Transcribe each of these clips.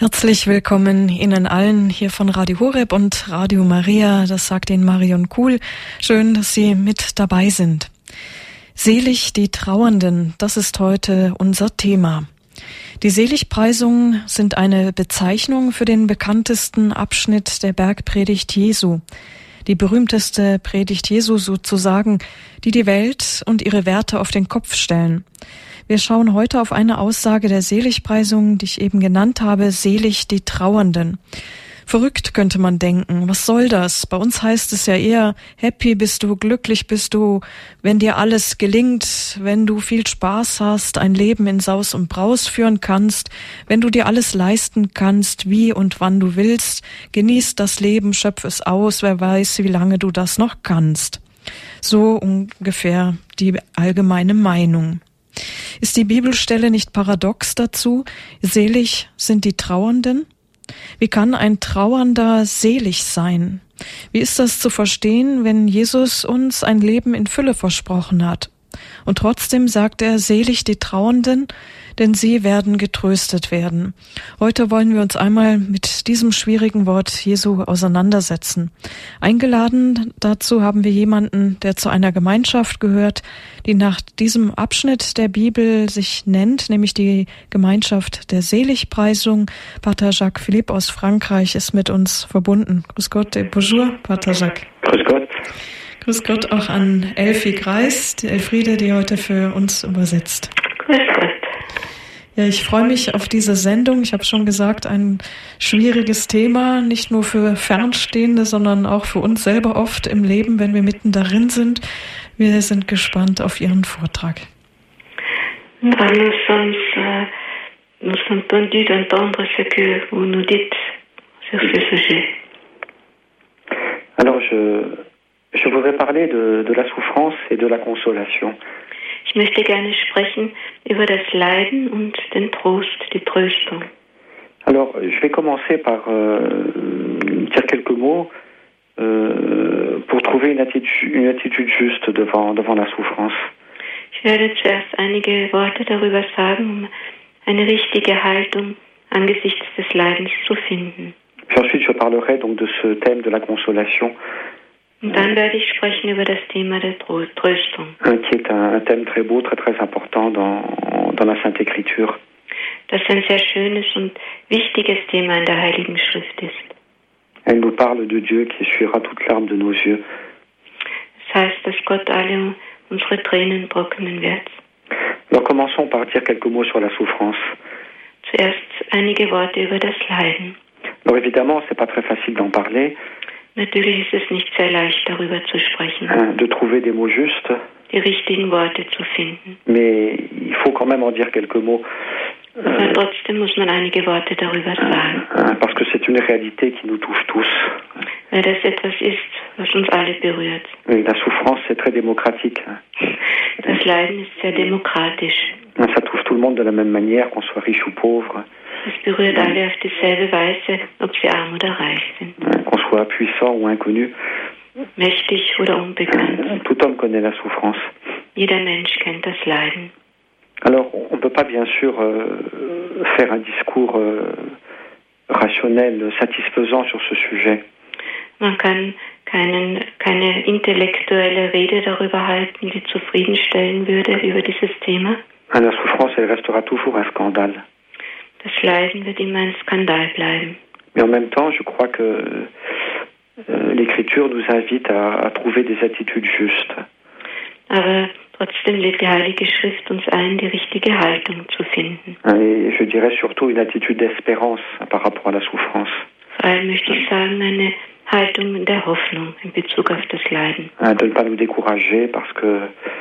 Herzlich willkommen Ihnen allen hier von Radio Horeb und Radio Maria. Das sagt Ihnen Marion Kuhl. Schön, dass Sie mit dabei sind. Selig die Trauernden, das ist heute unser Thema. Die Seligpreisungen sind eine Bezeichnung für den bekanntesten Abschnitt der Bergpredigt Jesu. Die berühmteste Predigt Jesu sozusagen, die die Welt und ihre Werte auf den Kopf stellen. Wir schauen heute auf eine Aussage der Seligpreisung, die ich eben genannt habe, selig die Trauernden. Verrückt könnte man denken, was soll das? Bei uns heißt es ja eher, happy bist du, glücklich bist du, wenn dir alles gelingt, wenn du viel Spaß hast, ein Leben in Saus und Braus führen kannst, wenn du dir alles leisten kannst, wie und wann du willst, genieß das Leben, schöpf es aus, wer weiß, wie lange du das noch kannst. So ungefähr die allgemeine Meinung. Ist die Bibelstelle nicht paradox dazu? Selig sind die Trauernden? Wie kann ein Trauernder selig sein? Wie ist das zu verstehen, wenn Jesus uns ein Leben in Fülle versprochen hat? Und trotzdem sagt er, selig die Trauernden, denn sie werden getröstet werden. Heute wollen wir uns einmal mit diesem schwierigen Wort Jesu auseinandersetzen. Eingeladen dazu haben wir jemanden, der zu einer Gemeinschaft gehört, die nach diesem Abschnitt der Bibel sich nennt, nämlich die Gemeinschaft der Seligpreisung. Pater Jacques Philippe aus Frankreich ist mit uns verbunden. Grüß Gott, bonjour, Pater Jacques. Grüß Gott. Grüß Gott auch an Elfie Greis, die Elfriede, die heute für uns übersetzt. Grüß Gott. Ja, ich freue mich auf diese Sendung. Ich habe schon gesagt, ein schwieriges Thema, nicht nur für Fernstehende, sondern auch für uns selber oft im Leben, wenn wir mitten darin sind. Wir sind gespannt auf Ihren Vortrag. Nous sommes tendus d'entendre ce que vous nous dites sur ce sujet. Alors, je voudrais parler de la souffrance et de la consolation. Ich möchte gerne sprechen über das Leiden und den Trost, die Tröstung. Alors, je vais commencer par dire quelques mots pour trouver une attitude juste devant la souffrance. Ich werde zuerst einige Worte darüber sagen, um eine richtige Haltung angesichts des Leidens zu finden. Puis ensuite, je parlerai donc de ce thème de la consolation. Und dann werde ich sprechen über das Thema der Tröstung. Qui est un thème très beau, très important dans la Sainte Écriture. Das ein sehr schönes und wichtiges Thema in der Heiligen Schrift ist. Elle nous parle de Dieu qui essuiera toute larme de nos yeux. Das heißt, dass Gott alle unsere Tränen trocknen wird. Alors commençons par dire quelques mots sur la souffrance. Zuerst einige Worte über das Leiden. Alors évidemment, c'est pas très facile d'en parler. Natürlich ist es nicht sehr leicht, darüber zu sprechen. De trouver des mots justes. Die richtigen Worte zu finden. Mais il faut quand même en dire quelques mots. Aber trotzdem muss man einige Worte darüber sagen. Parce que c'est une réalité qui nous touche tous. Weil das etwas ist, was uns alle berührt. Et la souffrance, c'est très démocratique. Das Leiden ist sehr demokratisch. Ça touche tout le monde de la même manière, qu'on soit riche ou pauvre. Es berührt alle auf dieselbe Weise, ob sie arm oder reich sind. Qu'on soit puissant ou inconnu. Mächtig oder unbekannt. Tout homme connaît la souffrance. Jeder Mensch kennt das Leiden. Alors, on ne peut pas bien sûr faire un discours rationnel, satisfaisant sur ce sujet. Man kann keine intellektuelle Rede darüber halten, die zufriedenstellen würde über dieses Thema. La souffrance, elle restera toujours un scandale. Das Leiden wird immer ein Skandal bleiben. Mais en même temps, je crois que l'Écriture nous invite à trouver des attitudes justes. Aber trotzdem lädt die Heilige Schrift uns ein, die richtige Haltung zu finden. Et je dirais surtout une attitude d'espérance par rapport à la souffrance. Vor allem möchte ich sagen, eine Haltung der Hoffnung in Bezug auf das Leiden. De ne pas nous décourager parce que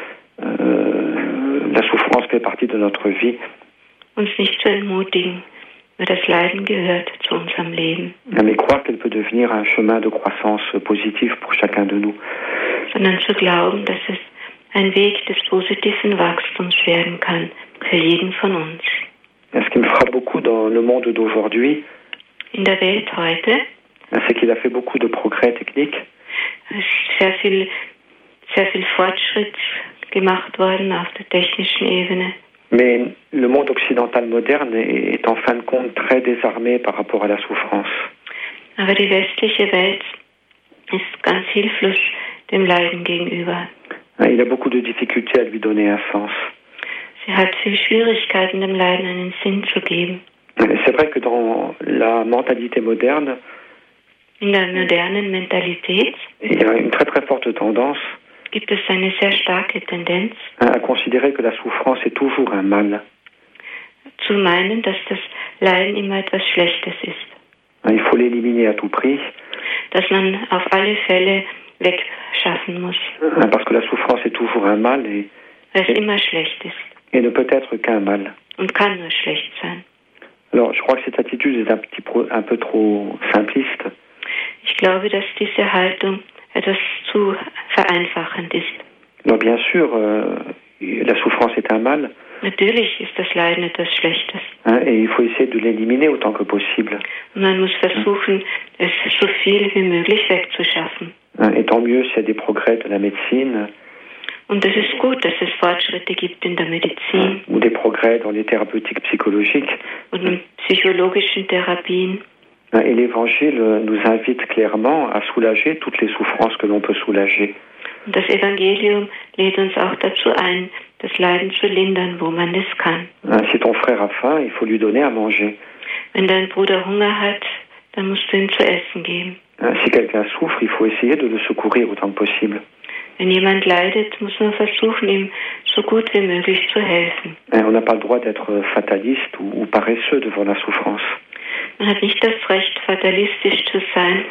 la souffrance fait partie de notre vie. Uns nicht zu entmutigen, weil das Leiden gehört zu unserem Leben. Mais croire qu'elle peut devenir un chemin de croissance positive pour chacun de nous. Sondern zu glauben, dass es ein Weg des positiven Wachstums werden kann für jeden von uns. Ce qui me frappe beaucoup dans le monde d'aujourd'hui, in der Welt heute, c'est qu'il a fait beaucoup de progrès techniques. Sehr viel Fortschritt gemacht worden auf der technischen Ebene. Mais le monde occidental moderne est en fin de compte très désarmé par rapport à la souffrance. Aber die westliche Welt ist ganz hilflos dem Leiden gegenüber. Il a beaucoup de difficultés à lui donner un sens. Sie hat viel Schwierigkeiten, dem Leiden einen Sinn zu geben. C'est vrai que dans la mentalité moderne, In der modernen Mentalität il y a une très très forte tendance gibt es eine sehr starke Tendenz, à considérer que la souffrance est toujours un mal. zu meinen, dass das Leiden immer etwas Schlechtes ist. Il faut l'éliminer à tout prix, Dass man auf alle Fälle wegschaffen muss, parce que la souffrance est toujours un mal weil es immer schlecht ist et ne peut être qu'un mal. und kann nur schlecht sein. Alors, je crois que cette attitude est un peu trop simpliste. Ich glaube, dass diese Haltung etwas zu vereinfachend ist. Alors, bien sûr, la souffrance est un mal, Natürlich ist das Leiden etwas Schlechtes. et il faut essayer de l'éliminer autant que possible. Und man muss versuchen, es so viel wie möglich wegzuschaffen. Et tant mieux s'il y a des progrès de la médecine, Und es ist gut, dass es Fortschritte gibt in der Medizin ou des progrès dans les thérapeutiques psychologiques. und in psychologischen Therapien. Et l'Évangile nous invite clairement à soulager toutes les souffrances que l'on peut soulager. Und das Evangelium lädt uns auch dazu ein, das Leiden zu lindern, wo man es kann. Si ton frère a faim, il faut lui donner à manger. Wenn dein Bruder Hunger hat, dann musst du ihm zu essen geben. Si quelqu'un souffre, il faut essayer de le secourir autant que possible. Wenn jemand leidet, muss man versuchen, ihm so gut wie möglich zu helfen. On n'a pas le droit d'être fataliste ou paresseux devant la souffrance. Man hat nicht das Recht, fatalistisch zu sein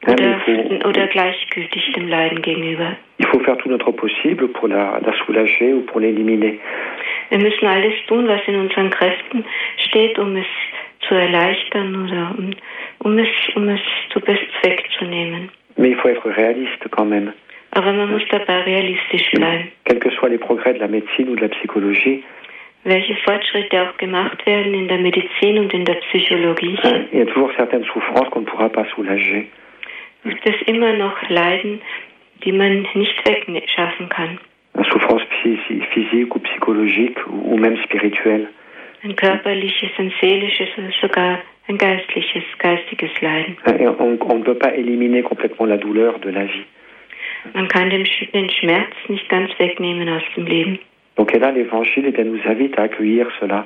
oder gleichgültig dem Leiden gegenüber. Il faut faire tout notre possible pour la soulager ou pour l'éliminer. Wir müssen alles tun, was in unseren Kräften steht, um es zu erleichtern oder um es wegzunehmen. Mais il faut être réaliste quand même. Aber man muss dabei realistisch bleiben. Quels que soient les progrès de la médecine ou de la psychologie, Welche Fortschritte auch gemacht werden in der Medizin und in der Psychologie, il y a toujours certaines souffrances qu'on ne pourra pas soulager. gibt es immer noch Leiden, die man nicht wegschaffen kann. Une souffrance physique ou psychologique ou même spirituelle. Ein körperliches, ein seelisches oder sogar ein geistiges Leiden. Et on ne peut pas éliminer complètement la douleur de la vie. Man kann den Schmerz nicht ganz wegnehmen aus dem Leben. Donc et là, l'Évangile nous invite à accueillir cela.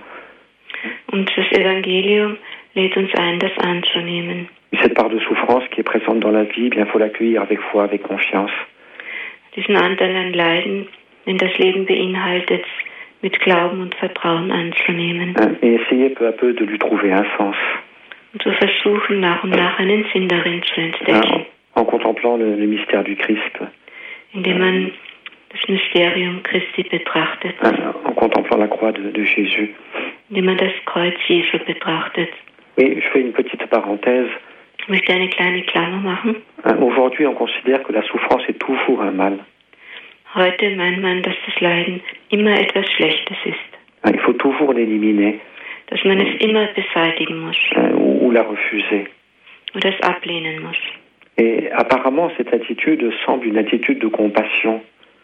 Und das Evangelium lädt uns ein, das anzunehmen. Cette part de souffrance qui est présente dans la vie, bien faut l'accueillir avec foi, avec confiance. Diesen Anteil an Leiden, den das Leben beinhaltet, mit Glauben und Vertrauen anzunehmen. Et essayer peu à peu de lui trouver un sens. Und zu versuchen, nach und nach einen Sinn darin zu entdecken. En contemplant le mystère du Christ. Indem man das Mysterium Christi betrachtet. En contemplant la croix de Jésus. Indem man das Kreuz Jesu betrachtet. Et je fais une petite parenthèse. Ich möchte eine kleine Klammer machen. Aujourd'hui, on considère que la souffrance est toujours un mal. Heute meint man, dass das Leiden immer etwas Schlechtes ist. Il faut toujours l'éliminer. Dass man es immer beseitigen muss. Ou la refuser. Oder es ablehnen muss. Et apparemment, cette attitude semble une attitude de compassion.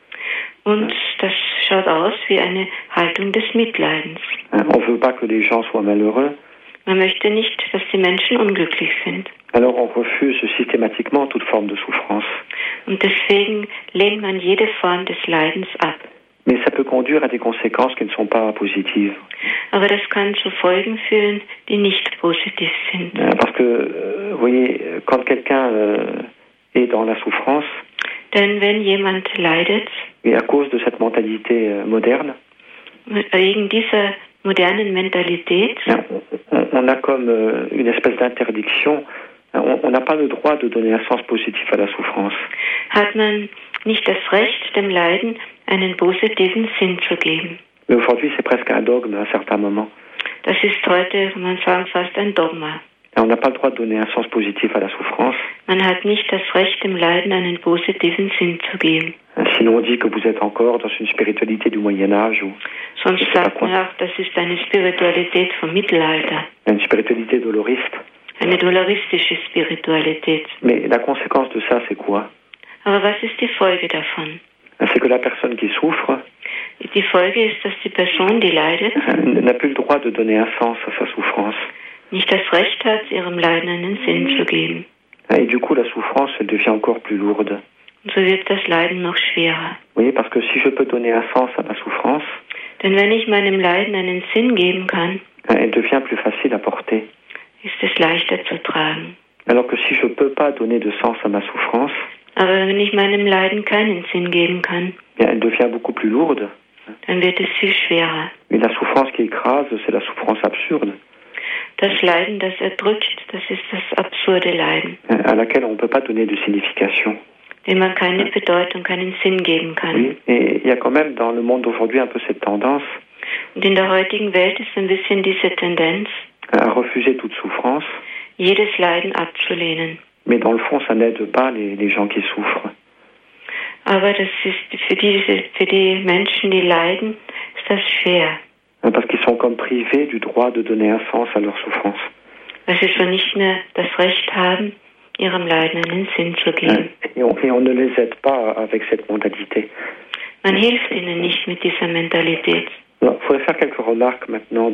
Und das schaut aus wie eine Haltung des Mitleidens. On ne veut pas que les gens soient malheureux. Man möchte nicht, dass die Menschen unglücklich sind. Alors on refuse systématiquement toute forme de souffrance. Und deswegen lehnt man jede Form des Leidens ab. Mais ça peut conduire à des conséquences qui ne sont pas positives. Aber das kann zu Folgen führen, die nicht positiv sind. Parce que, vous voyez, quand quelqu'un est dans la souffrance, Denn wenn jemand leidet, et à cause de cette mentalité moderne, wegen dieser modernen Mentalität, on a comme une espèce d'interdiction. On n'a pas le droit de donner un sens positif à la souffrance. Hat man nicht das Recht, dem Leiden einen positiven Sinn zu geben. Mais aujourd'hui, c'est presque un dogme à certains moments. Das ist heute, kann man sagen, fast ein Dogma. On n'a pas le droit de donner un sens positif à la souffrance. Man hat nicht das Recht, dem Leiden einen positiven Sinn zu geben. Sinon, on dit que vous êtes encore dans une spiritualité du Moyen-Âge. Sonst sagt man auch, das ist eine Spiritualität vom Mittelalter. Une spiritualité doloriste. Eine doloristische Spiritualität. Mais la conséquence de ça, c'est quoi? Aber was ist die Folge davon? C'est que la personne qui souffre, Die Folge ist, dass die Person, die leidet, n'a plus le droit de donner un sens à sa souffrance. nicht das Recht hat, ihrem Leiden einen Sinn zu geben. Et du coup, la souffrance, elle devient encore plus lourde. Und so wird das Leiden noch schwerer. Oui, parce que si je peux donner un sens à ma souffrance, Denn wenn ich meinem Leiden einen Sinn geben kann, elle devient plus facile à porter. ist es leichter zu tragen. Alors que si je ne peux pas donner de sens à ma souffrance, Aber wenn ich meinem Leiden keinen Sinn geben kann, elle devient beaucoup plus lourde. dann wird es viel schwerer. Et la souffrance qui écrase, c'est la souffrance absurde, Das Leiden, das erdrückt, das ist das absurde Leiden, à laquelle on ne peut pas donner de signification. dem man keine Bedeutung, keinen Sinn geben kann. Oui, et il y a quand même dans le monde d'aujourd'hui un peu cette tendance Und in der heutigen Welt ist ein bisschen diese Tendenz, à refuser toute souffrance, jedes Leiden abzulehnen. mais dans le fond, ça n'aide pas les gens qui souffrent. Aber das ist für die Menschen, die leiden, ist das schwer. Parce qu'ils sont comme privés du droit de donner un sens à leur souffrance. Weil sie schon nicht mehr das Recht haben, ihrem Leiden einen Sinn zu geben. Et on ne les aide pas avec cette mentalité. Man hilft ihnen nicht mit dieser Mentalität. Il faudrait faire quelques remarques maintenant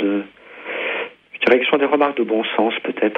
je dirais que ce sont des remarques de bon sens peut-être.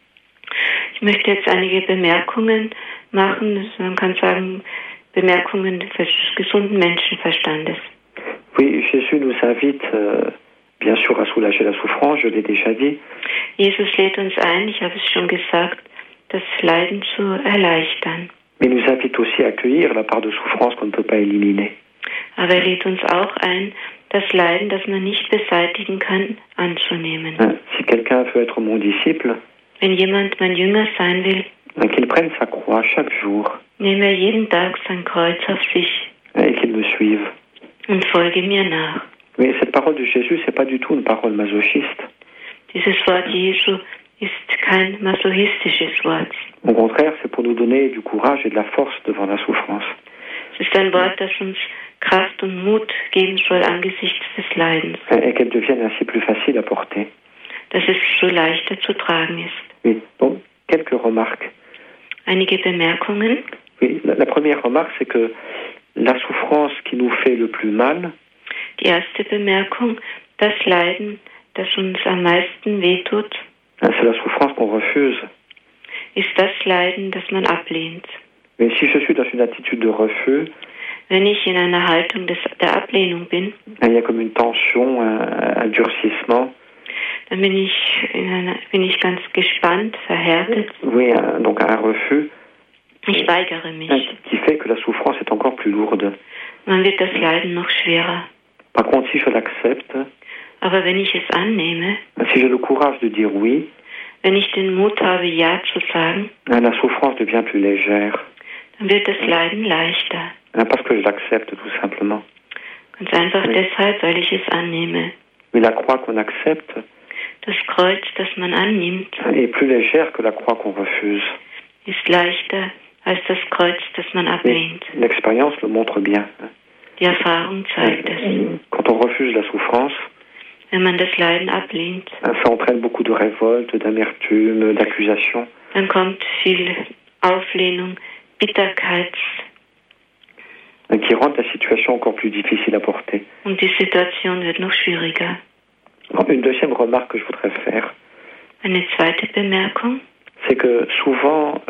Ich möchte jetzt einige Bemerkungen machen, man kann sagen, Bemerkungen des gesunden Menschenverstandes. Oui, Jésus nous invite bien sûr à soulager la souffrance, je l'ai déjà dit. Jesus lädt uns ein, ich habe es schon gesagt, das Leiden zu erleichtern. Mais il nous invite aussi à accueillir la part de souffrance qu'on ne peut pas éliminer. Aber er lädt uns auch ein, das Leiden, das man nicht beseitigen kann, anzunehmen. Si quelqu'un veut être mon disciple, wenn jemand mein Jünger sein will, qu'il prenne sa croix chaque jour, nehme er jeden Tag sein Kreuz auf sich et qu'il me suive. Und folge mir nach. Mais cette parole de Jésus, c'est pas du tout une parole masochiste. Dieses Wort Jesu ist kein masochistisches Wort. Au contraire, c'est pour nous donner du courage et de la force devant la souffrance. Es ist ein Wort, das uns Kraft und Mut geben soll angesichts des Leidens. Et qu'elle devienne ainsi plus facile à porter. Dass es so leichter zu tragen ist. Oui, donc quelques remarques. Einige Bemerkungen. Oui, la première remarque, c'est que la souffrance qui nous fait le plus mal, die erste Bemerkung, das Leiden, das uns am meisten wehtut, c'est la souffrance qu'on refuse. Ist das Leiden, das man ablehnt. Mais si je suis dans une attitude de refus, wenn ich in einer Haltung der Ablehnung bin, il y a comme une tension, un durcissement. Dann bin ich ganz gespannt, verhärtet. Oui, donc un refus. Ich weigere mich. Qui fait que la souffrance est encore plus lourde. Dann wird das Leiden noch schwerer. Par contre, si je l'accepte, aber wenn ich es annehme, si j'ai le courage de dire oui, wenn ich den Mut habe, Ja zu sagen, la souffrance devient plus légère. Dann wird das Leiden leichter. Parce que je l'accepte tout simplement. Ganz einfach deshalb, weil ich es annehme. Mais la croix qu'on accepte, das Kreuz, das man annimmt, est plus légère que la croix qu'on refuse. Ist leichter als das Kreuz, das man ablehnt. L'expérience le montre bien. Die Erfahrung zeigt es. Quand on refuse la souffrance, wenn man das Leiden ablehnt, ça entraîne beaucoup de révolte, d'amertume, d'accusation. Dann kommt viel Auflehnung, Bitterkeit, qui rendent la situation encore plus difficile à porter. Und die Situation wird noch schwieriger. Une deuxième remarque que je voudrais faire, Eine zweite Bemerkung, c'est que souvent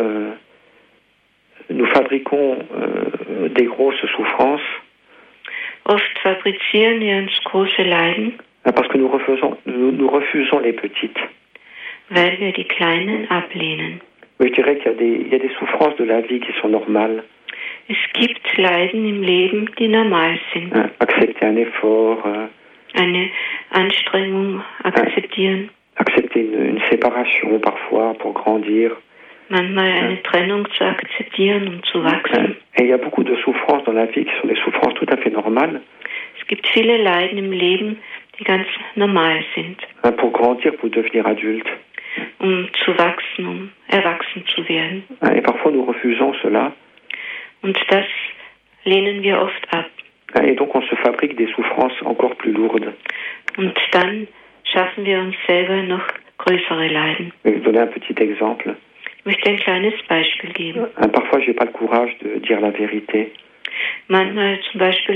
nous fabriquons des grosses souffrances. Oft fabrizieren wir uns große Leiden, parce que nous refusons les petites. Weil wir die kleinen ablehnen. Je dirais qu'il y a des souffrances de la vie qui sont normales. Es gibt Leiden im Leben, die normal sind. Accepter un effort. Eine Anstrengung akzeptieren. Accepter une séparation parfois pour grandir. Manchmal eine Trennung zu akzeptieren, um zu wachsen. Et il y a beaucoup de souffrances dans la vie qui sont des souffrances tout à fait normales. Es gibt viele Leiden im Leben, die ganz normal sind. Pour grandir, pour devenir adulte. Um zu wachsen, um erwachsen zu werden. Et parfois nous refusons cela. Und das lehnen wir oft ab. Et donc on se fabrique des souffrances encore plus lourdes. Und dann schaffen wir uns selber noch größere Leiden. Je vais vous donner un petit exemple. Ich möchte ein kleines Beispiel geben. Parfois, je n'ai pas le courage de dire la vérité. Manchmal zum Beispiel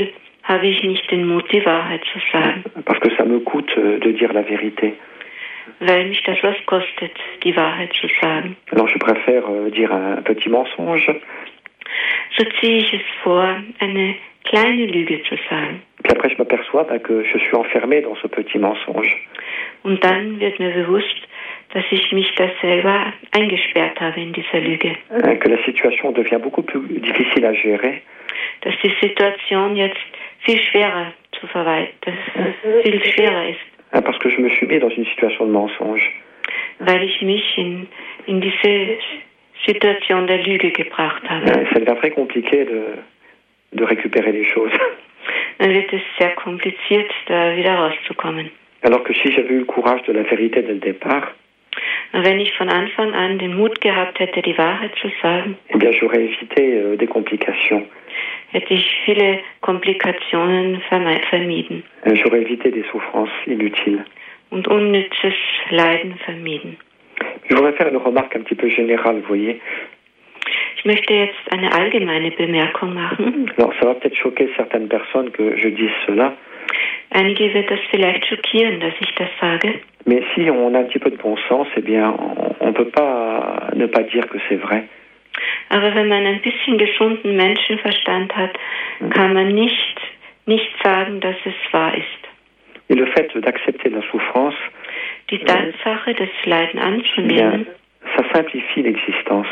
habe ich nicht den Mut, die Wahrheit zu sagen. Parce que ça me coûte de dire la vérité. Weil mich das was kostet, die Wahrheit zu sagen. Alors je préfère dire un petit mensonge. So ziehe ich es vor, eine kleine Lüge zu sagen. Puis après je m'aperçois que je suis enfermé dans ce petit mensonge. Und dann wird mir bewusst, dass ich mich da selber eingesperrt habe in dieser Lüge. Que la situation devient beaucoup plus difficile à gérer. Dass die Situation jetzt viel schwerer zu verwalten, viel schwerer ist. Parce que je me suis mis dans une situation de mensonge. Weil ich mich in diese Situation der Lüge gebracht habe. Ça devient très compliqué de récupérer les choses. Dann wird es sehr kompliziert, da wieder rauszukommen. Alors que si j'avais eu le courage de la vérité dès le départ, wenn ich von Anfang an den Mut gehabt hätte, die Wahrheit zu sagen, eh bien j'aurais évité des complications. Hätte ich viele Komplikationen vermieden. J'aurais évité des souffrances inutiles. Und unnützes Leiden vermieden. Je voudrais faire une remarque un petit peu générale, vous voyez. Ich möchte jetzt eine allgemeine Bemerkung machen. Alors, ça va peut-être choquer certaines personnes que je dise cela. Einige wird das vielleicht schockieren, dass ich das sage. Mais si on a un petit peu de bon sens, eh bien, on ne peut pas ne pas dire que c'est vrai. Aber wenn man ein bisschen gesunden Menschenverstand hat, kann man nicht sagen, dass es wahr ist. Et le fait d'accepter la souffrance, die Tatsache, das Leiden anzunehmen, ça simplifie l'existence.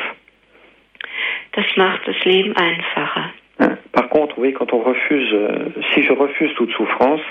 Das macht das Leben einfacher. Par contre, oui, quand on refuse, si je refuse toute souffrance,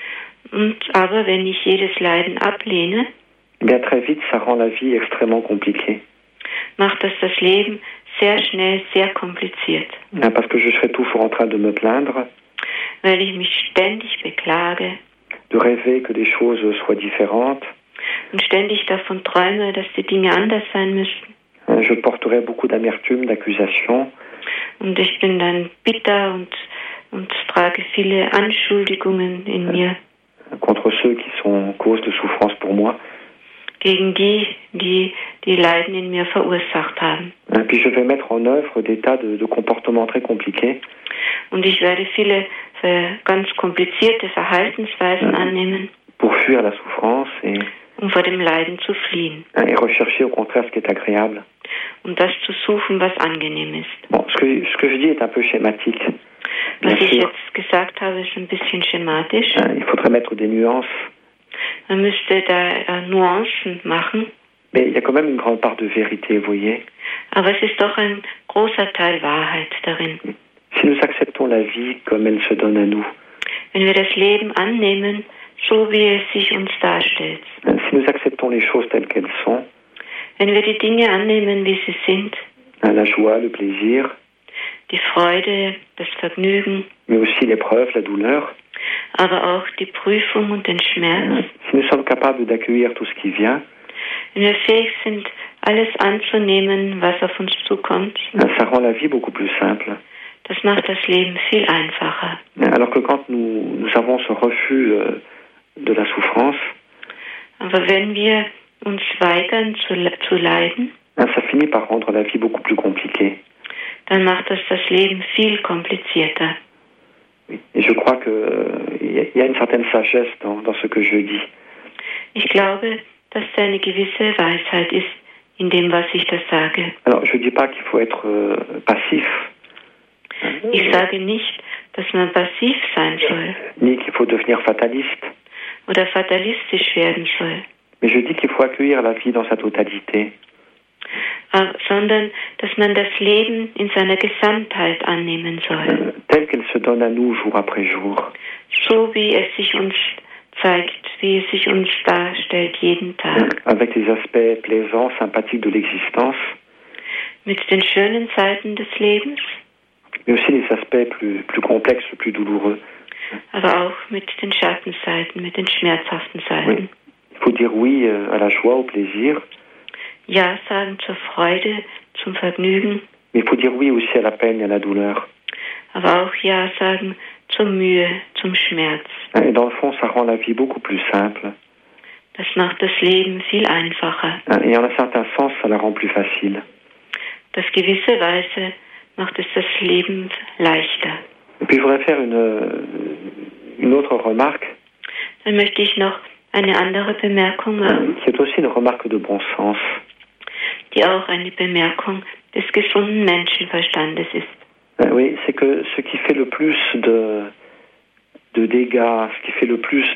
aber wenn ich jedes Leiden ablehne, eh bien très vite, ça rend la vie extrêmement compliquée. Macht das Leben sehr schnell sehr kompliziert. Parce que je serai toujours en train de me plaindre. Weil ich mich ständig beklage. De rêver que des choses soient différentes. Und ständig davon träume, dass die Dinge anders sein müssten. Je porterai beaucoup d'amertume, d'accusation. Und ich bin dann bitter und trage viele Anschuldigungen in mir. Contre ceux qui sont cause de souffrance pour moi. Gegen die Leiden in mir verursacht haben. Puis je vais mettre en œuvre des tas de comportements très compliqués. Und ich werde viele ganz komplizierte Verhaltensweisen annehmen. Pour fuir la souffrance um vor dem Leiden zu fliehen. Et rechercher au contraire ce qui est agréable. Um das zu suchen, was angenehm ist. Bon, ce que je dis est un peu schématique. Was ich jetzt gesagt habe, ist ein bisschen schematisch. Il faudrait mettre des nuances. Man müsste da Nuancen machen. Mais il y a quand même une grande part de vérité, vous voyez. Aber es ist doch ein großer Teil Wahrheit darin. Si nous acceptons la vie comme elle se donne à nous. Wenn wir das Leben annehmen, so wie es sich uns darstellt. Si nous acceptons les choses telles qu'elles sont. Wenn wir die Dinge annehmen, wie sie sind. La joie, le plaisir. Die Freude, das Vergnügen. Mais aussi l'épreuve, la douleur. Aber auch die Prüfung und den Schmerz. Si nous sommes capables d'accueillir tout ce qui vient. Wenn wir fähig sind, alles anzunehmen, was auf uns zukommt. Ça rend la vie beaucoup plus simple. Das macht das Leben viel einfacher. Alors que quand nous avons ce refus de la souffrance, aber wenn wir uns weigern zu leiden, ça finit par rendre la vie beaucoup plus compliquée. Dann macht das Leben viel komplizierter. Et je crois qu'il y a une certaine sagesse dans ce que je dis. Ich glaube, dass da eine gewisse Weisheit ist in dem, was ich da sage. Alors, je dis pas qu'il faut être passif. Ich sage nicht, dass man passiv sein soll. Ni qu'il faut devenir fataliste. Oder fatalistisch werden soll. Mais je dis qu'il faut accueillir la vie dans sa totalité. Sondern, dass man das Leben in seiner Gesamtheit annehmen soll. Tel qu'elle se donne à nous jour après jour. So wie es sich uns zeigt, wie es sich uns darstellt jeden Tag. Avec les aspects plaisants, sympathiques de l'existence. Mit den schönen Seiten des Lebens. Mais aussi les aspects plus complexes, plus douloureux. Aber auch mit den Schattenseiten, mit den schmerzhaften Seiten. Oui. Il faut dire oui à la joie, au plaisir. Ja sagen zur Freude, zum Vergnügen. Mais il faut dire oui aussi à la peine et à la douleur. Aber auch Ja sagen zur Mühe, zum Schmerz. Et dans le fond, ça rend la vie beaucoup plus simple. Das macht das Leben viel einfacher. Et en un certain sens, ça la rend plus facile. Auf gewisse Weise macht es das Leben leichter. Et puis je voudrais faire une autre remarque. Dann möchte ich noch eine andere Bemerkung machen. C'est aussi une remarque de bon sens. Die auch eine Bemerkung des gesunden Menschenverstandes ist. Oui, c'est que ce qui fait le plus de dégâts, ce qui fait le plus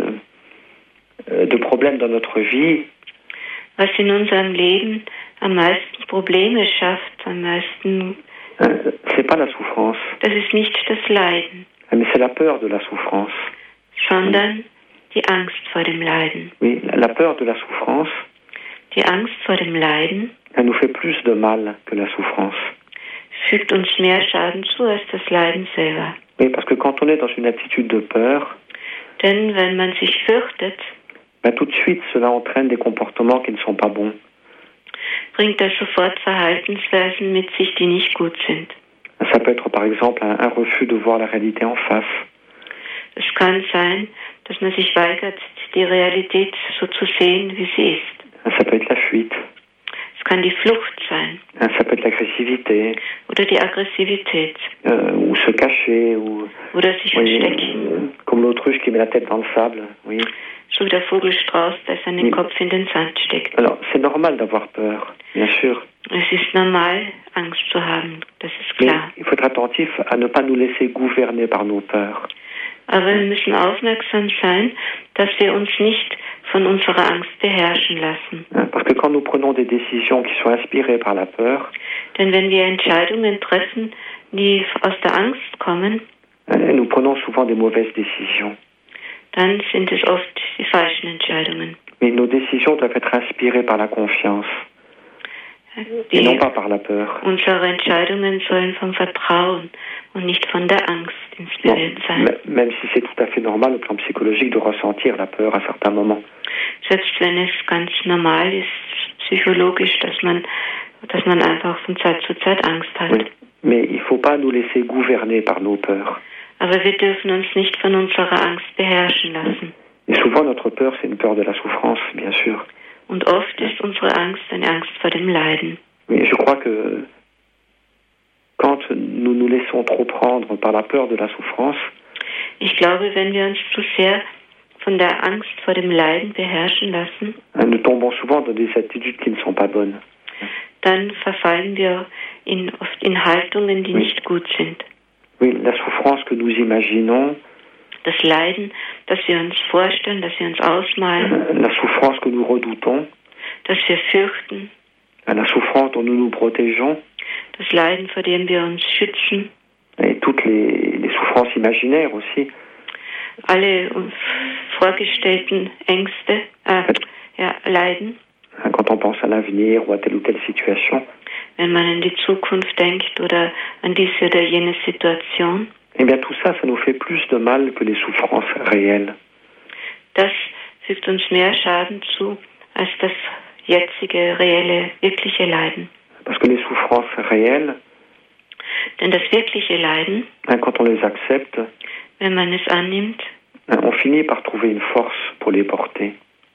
de problèmes dans notre vie, was in unserem Leben am meisten Probleme schafft, am meisten, c'est pas la souffrance. Das ist nicht das Leiden, Mais c'est la peur de la souffrance. sondern die Angst vor dem Leiden. Oui, la peur de la souffrance, Die Angst vor dem Leiden elle nous fait plus de mal que la souffrance. fügt uns mehr Schaden zu als das Leiden selber. Oui, parce que quand on est dans une attitude de peur, Denn wenn man sich fürchtet, tout de suite, cela entraîne des comportements qui ne sont pas bons. bringt das sofort Verhaltensweisen mit sich, die nicht gut sind. Ça peut être par exemple un refus de voir la réalité en face. Es kann sein, dass man sich weigert, die Realität so zu sehen, wie sie ist. Ça peut être la fuite. Es kann die Flucht sein. Ça peut être l'agressivité. Oder die Aggressivität. Ou se cacher. Oder sich verstecken. Comme l'autruche qui met la tête dans le sable. Oui. So wie der Vogelstrauß, der seinen Kopf in den Sand steckt. Alors, c'est normal d'avoir peur, bien sûr. Es ist normal, Angst zu haben, das ist klar. Mais il faut être attentif à ne pas nous laisser gouverner par nos peurs. Aber wir müssen aufmerksam sein, dass wir uns nicht von unserer Angst beherrschen lassen. Parce que quand nous prenons des décisions qui sont inspirées par la peur, Denn wenn wir Entscheidungen treffen, die aus der Angst kommen, nous prenons souvent des mauvaises décisions. dann sind es oft die falschen Entscheidungen. Mais nos décisions doivent être inspirées par la confiance et non pas par la peur. Unsere Entscheidungen sollen vom Vertrauen und nicht von der Angst inspiriert sein. Même si c'est tout à fait normal au plan psychologique de ressentir la peur à certains moments. Selbst wenn es ganz normal ist, psychologisch, dass man einfach von Zeit zu Zeit Angst hat. Oui. Mais il ne faut pas nous laisser gouverner par nos peurs. Aber wir dürfen uns nicht von unserer Angst beherrschen lassen. Et souvent notre peur, c'est une peur de la souffrance, bien sûr. Und oft ist unsere Angst eine Angst vor dem Leiden. Mais je crois que quand nous nous laissons trop prendre par la peur de la souffrance, Ich glaube, wenn wir uns zu sehr von der Angst vor dem Leiden beherrschen lassen, nous tombons souvent dans des attitudes qui ne sont pas bonnes. dann verfallen wir oft in Haltungen, die nicht gut sind. Oui, la souffrance que nous imaginons, Das Leiden, das wir uns vorstellen, das wir uns ausmalen, la souffrance que nous redoutons, das wir fürchten, la souffrance dont nous nous protégeons, das Leiden, vor dem wir uns schützen, et toutes les souffrances imaginaires aussi. alle uns vorgestellten Ängste, Leiden, Quand on pense à l'avenir ou à telle ou telle situation, wenn man an die Zukunft denkt oder an diese oder jene Situation, eh bien tout ça, ça nous fait plus de mal que les souffrances réelles. das fügt uns mehr Schaden zu als das jetzige, reelle, wirkliche Leiden. Parce que les souffrances réelles, Denn das wirkliche Leiden, quand on les accepte, wenn man es annimmt, on finit par trouver une force pour les porter.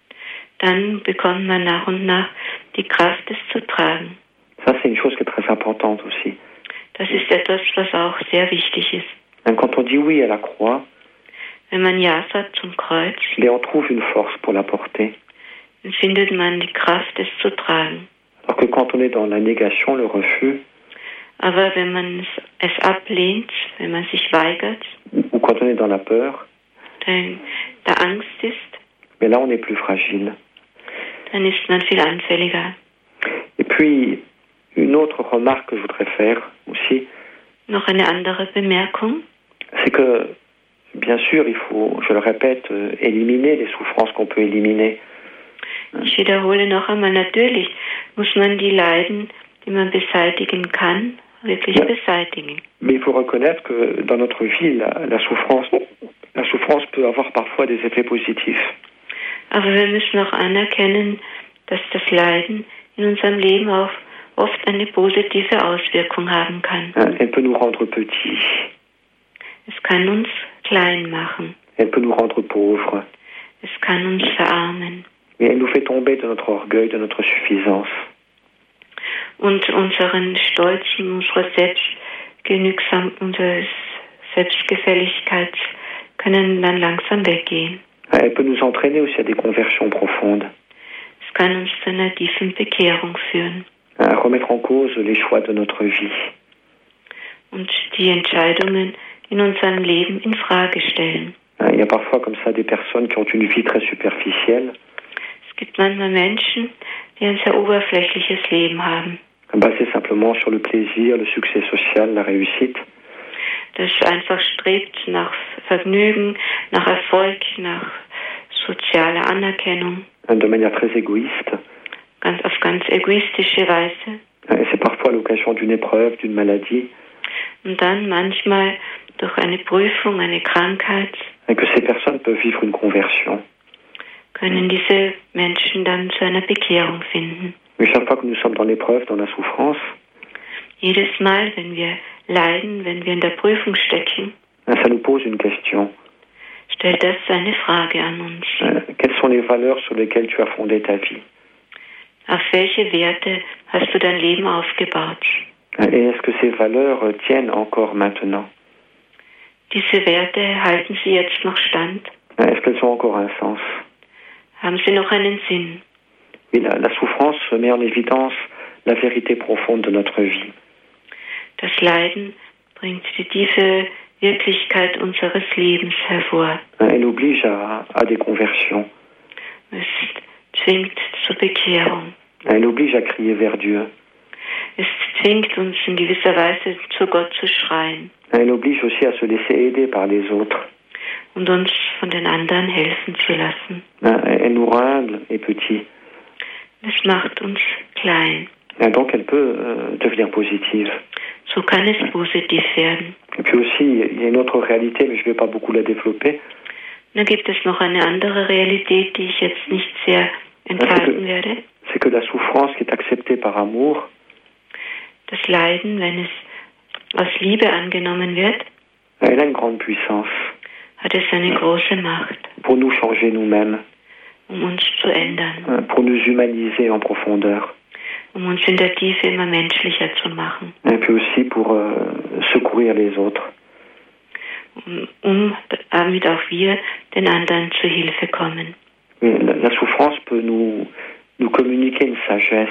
dann bekommt man nach und nach die Kraft, es zu tragen. Ça, c'est une chose qui est très importante aussi. Das ist etwas, was auch sehr wichtig ist. Quand on dit oui à la croix, Wenn man Ja sagt zum Kreuz, on trouve une force pour la porter. dann findet man die Kraft, es zu tragen. Alors que quand on est dans la négation, le refus, Aber wenn man es ablehnt, wenn man sich weigert, ou quand on est dans la peur, wenn da Angst ist, mais là on est plus fragile. dann ist man viel anfälliger. Et puis, une autre remarque que je voudrais faire aussi, Noch eine andere Bemerkung. c'est que, bien sûr, il faut, je le répète, éliminer les souffrances qu'on peut éliminer. Ich wiederhole noch einmal, natürlich muss man die Leiden, die man beseitigen kann, wirklich beseitigen. Mais il faut reconnaître que dans notre vie, la souffrance peut avoir parfois des effets positifs. Aber wir müssen auch anerkennen, dass das Leiden in unserem Leben auch oft eine positive Auswirkung haben kann. Elle peut nous rendre petits. Es kann uns klein machen. Elle peut nous rendre pauvres. Es kann uns verarmen. Mais elle nous fait tomber de notre orgueil, de notre suffisance. Und unseren Stolz und unseres Selbstgefälligkeit können dann langsam weggehen. Elle peut nous entraîner aussi à des conversions profondes. Es kann uns zu einer tiefen Bekehrung führen. À remettre en cause les choix de notre vie. Und die Entscheidungen in unserem Leben in Frage stellen. Il y a parfois comme ça des personnes qui ont une vie très superficielle. Es gibt manchmal Menschen, die ein sehr oberflächliches Leben haben. Basé simplement sur le plaisir, le succès social, la réussite. Das einfach strebt nach Vergnügen, nach Erfolg, nach sozialer Anerkennung. De manière très égoïste. Auf ganz egoistische Weise. Et c'est parfois à l'occasion d'une épreuve, d'une maladie. Und dann manchmal durch eine Prüfung, eine Krankheit. Que ces personnes peuvent vivre une conversion. Können diese Menschen dann zu einer Bekehrung finden. Mais chaque fois que nous sommes dans l'épreuve, dans la souffrance, jedes Mal, wenn wir leiden, wenn wir in der Prüfung stecken, ça nous pose une question. Stellt das eine Frage an uns. Quelles sont les valeurs sur lesquelles tu as fondé ta vie? Auf welche Werte hast du dein Leben aufgebaut? Et est-ce que ces valeurs tiennent encore maintenant? Diese Werte, halten sie jetzt noch stand? Est-ce qu'elles ont encore un sens? Haben sie noch einen Sinn? Oui, la souffrance met en évidence la vérité profonde de notre vie. Das Leiden bringt die tiefe Wirklichkeit unseres Lebens hervor. Elle oblige à des conversions. Es zwingt zur Bekehrung. Elle oblige à crier vers Dieu. Es zwingt uns in gewisser Weise zu Gott zu schreien. Elle oblige aussi à se laisser aider par les autres. Und uns von den anderen helfen zu lassen. Elle nous rend humbles et petits. Es macht uns klein. Et donc elle peut devenir positive. So kann es positiv werden. Et puis aussi, il y a une autre réalité, mais je ne vais pas beaucoup la développer. Da gibt es noch eine andere Realität, die ich jetzt nicht sehr entfalten werde. C'est que la souffrance qui est acceptée par amour, das Leiden, wenn es aus Liebe angenommen wird, elle a une grande puissance. Hat es eine große Macht. Pour nous changer nous-mêmes. Uns zu ändern. Pour nous humaniser en profondeur. Uns in der Tiefe immer menschlicher zu machen. Et puis aussi pour secourir les autres. Damit auch wir den anderen zu Hilfe kommen. La souffrance peut nous communiquer une sagesse.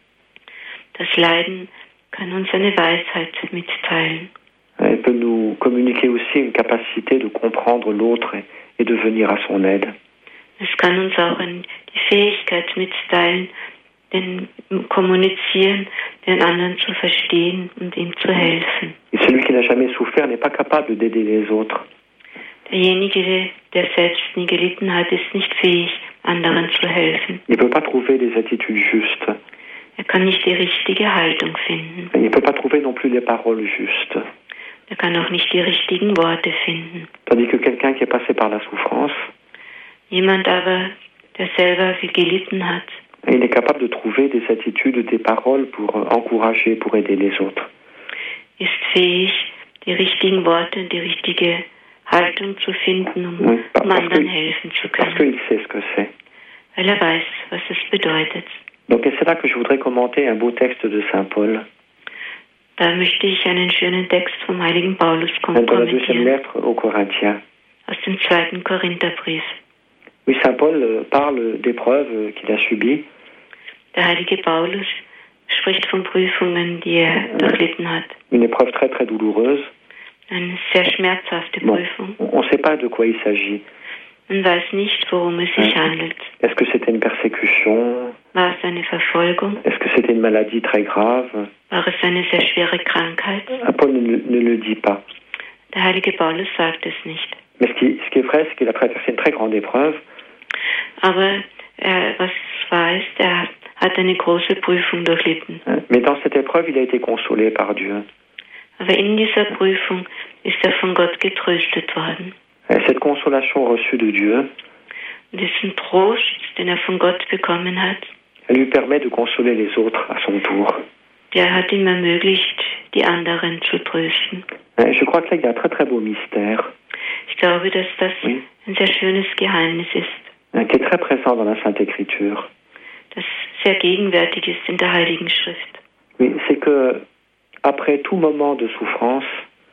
Das Leiden kann uns eine Weisheit mitteilen. Elle peut nous communiquer aussi une capacité de comprendre l'autre et de venir à son aide. Es kann uns auch die Fähigkeit mitteilen, den kommunizieren, den anderen zu verstehen und ihm zu helfen. Et celui qui n'a jamais souffert n'est pas capable d'aider les autres. Derjenige, der selbst nie gelitten hat, ist nicht fähig, anderen zu helfen. Il ne peut pas trouver les attitudes justes. Er kann nicht die richtige Haltung finden. Il ne peut pas trouver non plus les paroles justes. Er kann auch nicht die richtigen Worte finden. Tandis que quelqu'un qui est passé par la souffrance, jemand aber, der selber viel gelitten hat, il est capable de trouver des attitudes, des paroles pour encourager, pour aider les autres. Ist fähig, die richtigen Worte, die richtige Haltung zu finden, um anderen helfen zu können. Parce qu'il sait ce que c'est. Weil er weiß, was es bedeutet. Donc c'est là que je voudrais commenter un beau texte de Saint Paul. Da möchte ich einen schönen Text vom heiligen Paulus kommentieren. Dans la deuxième lettre aux Corinthiens. Aus dem 2. Korintherbrief. Oui, Saint Paul parle d'épreuves qu'il a subies. Der heilige Paulus spricht von Prüfungen, die er durchlitten hat. Une épreuve très très douloureuse. Eine sehr schmerzhafte Prüfung. On ne sait pas de quoi il s'agit. Man weiß nicht, worum es sich handelt. Est-ce que c'était une persécution? War es eine Verfolgung? Est-ce que c'était une maladie très grave? War es eine sehr schwere Krankheit? Paul ne le dit pas. Der heilige Paulus sagt es nicht. Mais ce qui est vrai, c'est qu'il a traversé une très grande épreuve. Aber was wahr ist, er hat eine große Prüfung durchlitten. Mais dans cette épreuve, il a été consolé par Dieu. Aber in dieser Prüfung ist er von Gott getröstet worden. Cette consolation reçue de Dieu, diesen Trost, den er von Gott bekommen hat, elle lui permet de consoler les autres à son tour. Der hat ihm ermöglicht, die anderen zu trösten. Je crois que là, il y a un très très beau mystère. Ich glaube, dass das ein sehr schönes Geheimnis ist. Qui est très présent dans la Sainte Écriture. Das sehr gegenwärtig ist in der Heiligen Schrift. Oui, c'est que après tout moment de souffrance,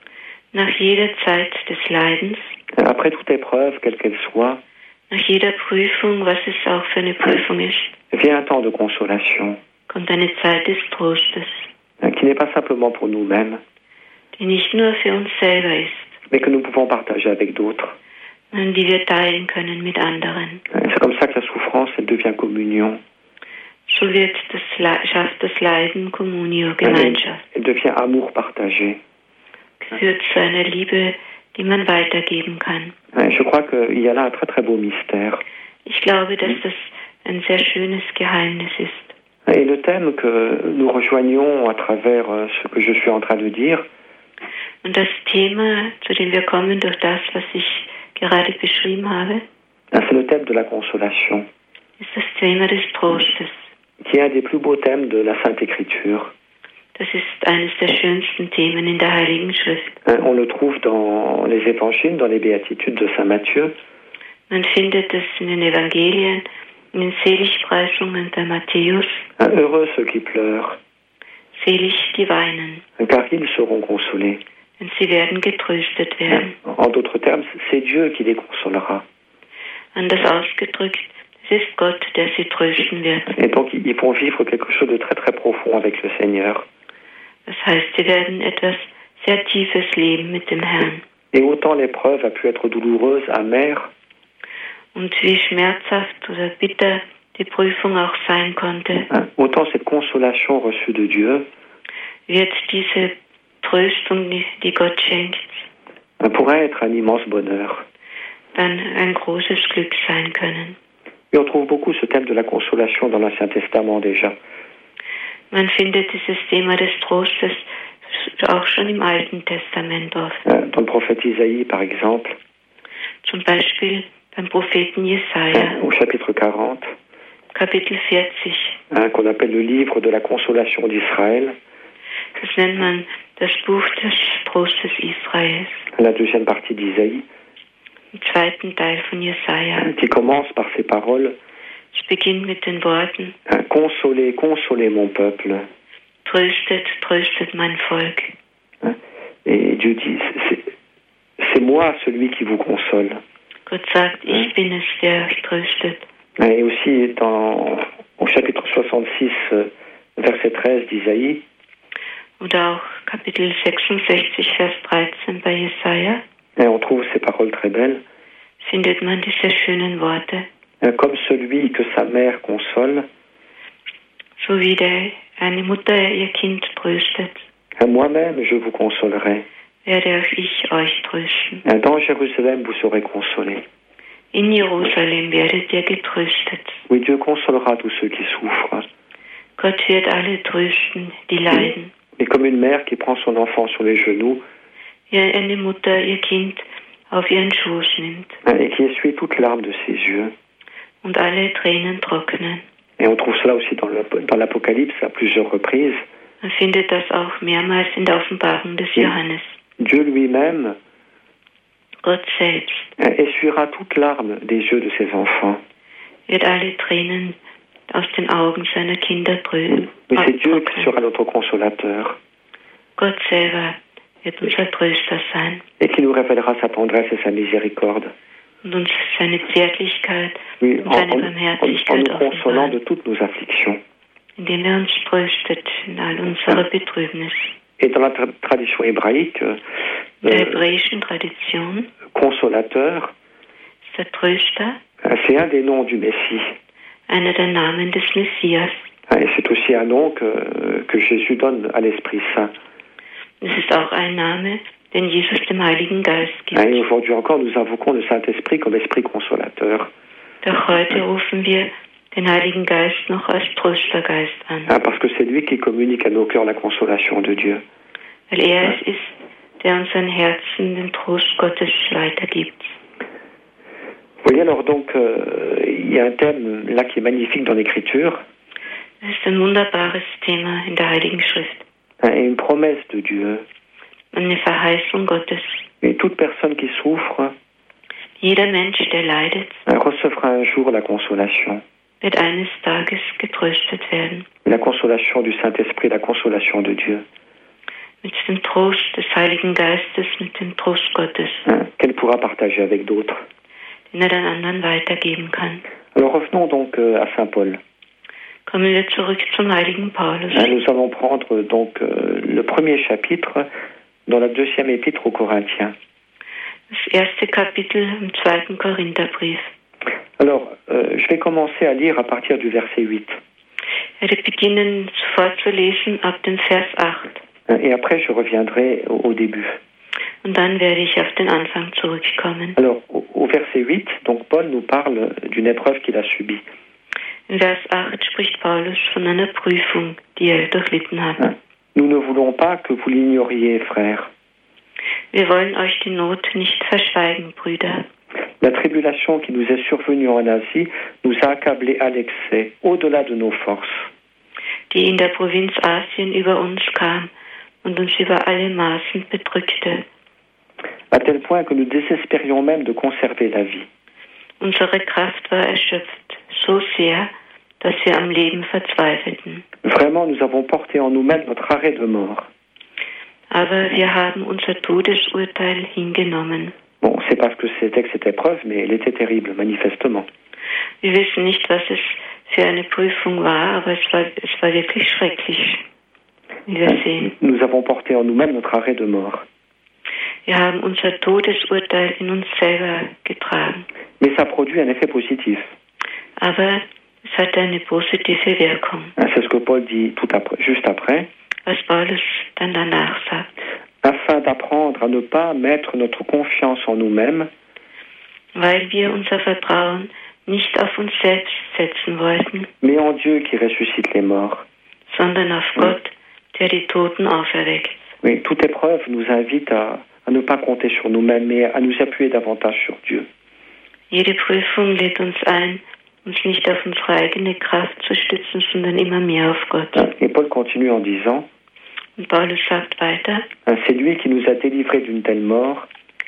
Nach jeder Zeit des Leidens, après toute épreuve, quelle qu'elle soit, nach jeder Prüfung, was es auch für eine Prüfung ist, vient un temps de consolation, kommt eine Zeit des Trostes, qui n'est pas simplement pour nous-mêmes, die nicht nur für uns selber ist, mais que nous pouvons partager avec d'autres. sondern die wir teilen können mit anderen. C'est comme ça que la souffrance, elle devient communion. So schafft das Leiden Communio, Gemeinschaft. Elle devient amour partagé. Führt zu einer Liebe, die man weitergeben kann. Je crois qu'il y a là un très très beau mystère. Ich glaube, dass das ein sehr schönes Geheimnis ist. Et le thème que nous rejoignons à travers ce que je suis en train de dire, und das Thema, zu dem wir kommen durch das, was ich gerade beschrieben habe, c'est le thème de la consolation, ist das Thema des Trostes. Qui est un des plus beaux thèmes de la Sainte Écriture. Das ist eines der schönsten Themen in der Heiligen Schrift. On le trouve dans les Évangiles, dans les Béatitudes de Saint Matthieu. Man findet es in den Evangelien, in den Seligpreisungen bei Matthäus. Heureux ceux qui pleurent, selig die weinen, car ils seront consolés. denn sie werden getröstet werden. En d'autres termes, c'est Dieu qui les consolera. Anders ausgedrückt, es ist Gott, der sie trösten wird. Et donc, ils vont vivre quelque chose de très très profond avec le Seigneur. Das heißt, sie werden etwas sehr Tiefes leben mit dem Herrn. Et autant l'épreuve a pu être douloureuse, amère, und wie schmerzhaft oder bitter die Prüfung auch sein konnte, autant cette consolation reçue de Dieu wird diese Tröstung, die Gott schenkt, pourrait être un immense bonheur. Dann ein großes Glück sein können. Et on trouve beaucoup ce thème de la consolation dans l'Ancien Testament déjà. Man findet dieses Thema des Trostes auch schon im Alten Testament oft. Dans le prophète Isaïe, par exemple. Zum Beispiel beim Propheten Jesaja. Au chapitre 40. Kapitel 40. Qu'on appelle le livre de la consolation d'Israël. Das nennt man das Buch des Trostes Israels. La deuxième partie d'Isaïe. Im zweiten Teil von Jesaja. Qui commence par ces paroles. Es beginnt mit den Worten. Consolez, consolez mon peuple. Tröstet, tröstet mein Volk. Et Dieu dit, c'est moi celui qui vous console. Gott sagt, ich bin es, der euch tröstet. Et aussi au chapitre 66, verset 13 d'Isaïe. Oder auch Kapitel 66, Vers 13 bei Jesaja. Et on trouve ces paroles très belles. Findet man diese schönen Worte. Comme celui que sa mère console. So wie eine Mutter ihr Kind tröstet. Moi-même, je vous consolerai. Werde auch ich euch trösten. Dans Jérusalem, vous serez consolés. In Jerusalem werdet ihr getröstet. Oui, Dieu consolera tous ceux qui souffrent. Gott wird alle trösten, die leiden. Et comme une mère qui prend son enfant sur les genoux. Wie eine Mutter ihr Kind auf ihren Schoß nimmt. Et qui essuie toute larme de ses yeux. Und alle Tränen trocknen. Et on trouve cela aussi dans l'Apocalypse à plusieurs reprises. Man findet das auch mehrmals in der Offenbarung des Johannes. Dieu lui-même Gott selbst essuiera toute larme des yeux de ses enfants. Wird alle Tränen aus den Augen seiner Kinder trösten. Mais c'est Dieu qui sera notre consolateur. Gott selber wird unser Tröster sein. Et qui nous révélera sa tendresse et sa miséricorde. Und uns seine Zärtlichkeit und seine Barmherzigkeit en nous consolant de toutes nos afflictions. Indem uns tröstet in all unserer Betrübnis. Et dans la tradition hébraïque, der hebräischen Tradition, consolateur, ist der Tröster, c'est un des noms du Messie. Einer der Namen des Messias. Et c'est aussi un nom que Jésus donne à l'Esprit Saint. Es ist auch ein Name, den Jesus dem Heiligen Geist gibt. Et aujourd'hui encore, nous invoquons le Saint-Esprit comme Esprit consolateur. Doch heute rufen wir den Heiligen Geist noch als Tröstergeist an. Parce que c'est lui qui communique à nos cœurs la consolation de Dieu. Weil es ist, der unseren Herzen den Trost Gottes weitergibt. Vous voyez alors donc, il y a un thème là qui est magnifique dans l'Écriture. Es ist ein wunderbares Thema in der Heiligen Schrift. Et une promesse de Dieu. Eine Verheißung Gottes. Et toute personne qui souffre, jeder Mensch, der leidet, recevra un jour la consolation. Wird eines Tages getröstet werden. La consolation du Saint-Esprit, la consolation de Dieu. mit dem Trost des Heiligen Geistes, mit dem Trost Gottes, qu'elle pourra partager avec d'autres. Den den anderen weitergeben kann. Alors revenons donc à Saint Paul. Kommen wir zurück zum Heiligen Paulus. Nous allons prendre donc le premier chapitre dans la deuxième épître aux Corinthiens. Das erste Kapitel im 2. Korintherbrief. Alors, je vais commencer à lire à partir du verset 8. Ich werde beginnen vorzulesen ab dem Vers 8. Et après, je reviendrai au début. Und dann werde ich auf den Anfang zurückkommen. Alors, au verset 8, donc Paul nous parle d'une épreuve qu'il a subie. In Vers 8 spricht Paulus von einer Prüfung, die er durchlitten hat. Nous ne voulons pas que vous l'ignoriez, frères. Wir wollen euch die Not nicht verschweigen, Brüder. La tribulation qui nous est survenue en Asie nous a accablés à l'excès, au-delà de nos forces. Die in der Provinz Asien über uns kam und uns über alle Maßen bedrückte. À tel point que nous désespérions même de conserver la vie. Unsere Kraft war erschöpft, so sehr, dass wir am Leben verzweifelten. Vraiment, nous avons porté en nous-mêmes notre arrêt de mort. Aber wir haben unser Todesurteil hingenommen. Bon, c'est parce que c'était que cette épreuve, mais elle était terrible, manifestement. Wir wissen nicht, was es für eine Prüfung war, aber es war wirklich schrecklich, wie wir sehen. Nous avons porté en nous-mêmes notre arrêt de mort. Wir haben unser Todesurteil in uns selber getragen. Mais ça produit un effet positif. Aber es hat eine positive Wirkung. C'est ce que Paul dit juste après. Was Paulus dann danach sagt. Afin d'apprendre à ne pas mettre notre confiance en nous-mêmes, weil wir unser Vertrauen nicht auf uns selbst setzen wollten, mais en Dieu qui ressuscite les morts. Sondern auf Gott, der die Toten auferweckt. Oui, toute épreuve nous invite à ne pas compter sur nous-mêmes, mais à nous appuyer davantage sur Dieu. Jede Prüfung lädt uns ein, uns nicht auf unsere eigene Kraft zu stützen, sondern immer mehr auf Gott. Et Paul continue en disant, und Paulus sagt weiter, c'est lui qui nous a délivrés d'une telle mort.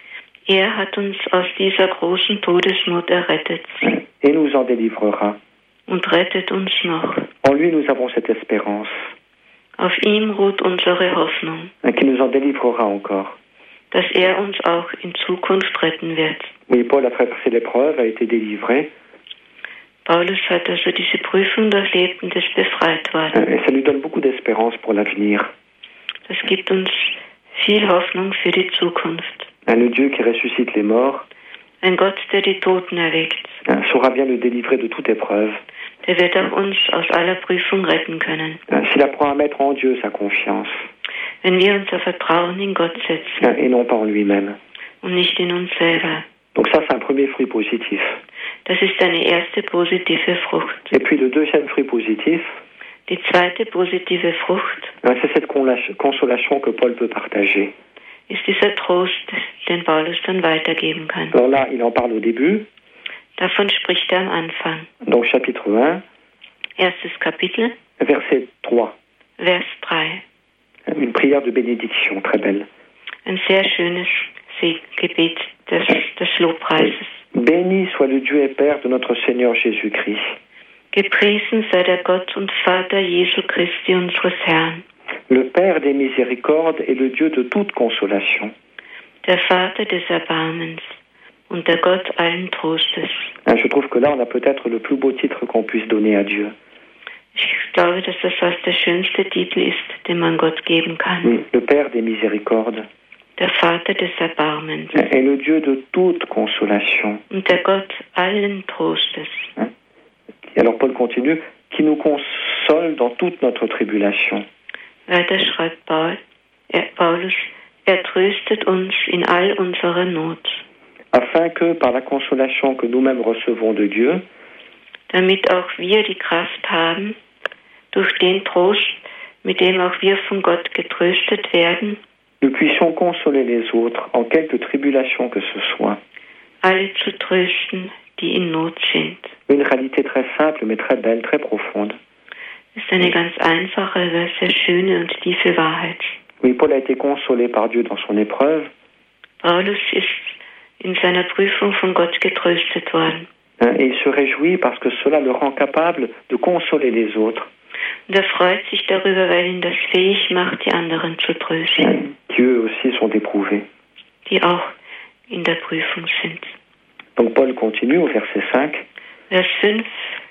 Er hat uns aus dieser großen Todesnot errettet. Et nous en délivrera. Und rettet uns noch. En lui nous avons cette espérance. Auf ihm ruht unsere Hoffnung. Qui nous en délivrera encore. Dass er uns auch in Zukunft retten wird. Oui, Paul a traversé l'épreuve, a été délivré. Paulus hat also diese Prüfung durchlebt und ist befreit worden. Et ça lui donne beaucoup d'espérance pour l'avenir. Das gibt uns viel Hoffnung für die Zukunft. Le Dieu qui ressuscite les morts, ein Gott, der die Toten erweckt, saura bien le délivrer de toute épreuve. Der wird auch uns aus aller Prüfung retten können. S'il apprend à mettre en Dieu sa confiance. Wenn wir unser Vertrauen in Gott setzen. Et non pas en lui-même. Und nicht in uns selber. Donc ça, c'est un premier fruit positif. Das ist eine erste positive Frucht. Et puis le deuxième fruit positif, die zweite positive Frucht, c'est cette consolation que Paul peut partager. Ist dieser Trost, den Paulus dann weitergeben kann. Alors là, il en parle au début. Davon spricht er am Anfang. Donc chapitre 1. Erstes Kapitel. Verset 3. Vers 3. Une prière de bénédiction, très belle. Ein sehr schönes Gebet des Lobpreises. Béni soit le Dieu et Père de notre Seigneur Jésus-Christ. Gepriesen sei der Gott und Vater Jesu Christi unseres Herrn. Le Père des miséricordes et le Dieu de toute consolation. Der Vater des Erbarmens und der Gott allen Trostes. Je trouve que là, on a peut-être le plus beau titre qu'on puisse donner à Dieu. Ich glaube, dass das fast der schönste Titel ist, den man Gott geben kann. Oui, le Père des miséricordes. Der Vater des Erbarmens. Et le Dieu de toute consolation. Und der Gott allen Trostes. Et alors Paul continue, qui nous console dans toute notre tribulation. Weiter schreibt Paulus, er tröstet uns in all unserer Not. Afin que, par la consolation que nous-mêmes recevons de Dieu, damit auch wir die Kraft haben, durch den Trost, mit dem auch wir von Gott getröstet werden, nous puissions consoler les autres en quelque tribulation que ce soit. Alle zu trösten, die in Not sind. Une réalité très simple, mais très belle, très profonde. Das ist eine ganz einfache, aber sehr schöne und tiefe Wahrheit. Oui, Paul a été consolé par Dieu dans son épreuve. Paulus ist in seiner Prüfung von Gott getröstet worden. Et il se réjouit parce que cela le rend capable de consoler les autres. Und er freut sich darüber, weil ihn das fähig macht, die anderen zu trösten. Qui eux aussi sont éprouvés. Die auch in der Prüfung sind. Donc Paul continue au verset 5. Vers 5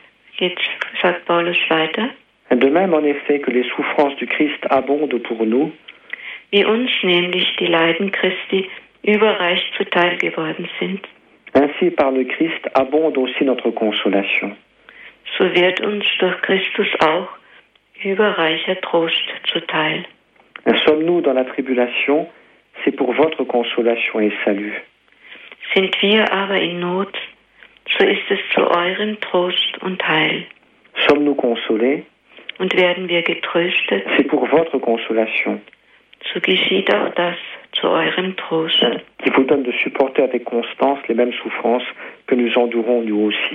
sagt Paulus weiter. De même en effet que les souffrances du Christ abondent pour nous, Wie uns nämlich die Leiden Christi überreich zuteil geworden sind, ainsi par le Christ abonde aussi notre consolation. so wird uns durch Christus auch überreicher Trost zuteil. Sommes-nous dans la tribulation, c'est pour votre consolation et salut. Sind wir aber in Not, so ist es zu eurem Trost und Heil. Sommes-nous consolés, Und werden wir getröstet, c'est pour votre consolation, so geschieht auch das zu eurem Trost. qui vous donne de supporter avec constance les mêmes souffrances que nous endurons nous aussi.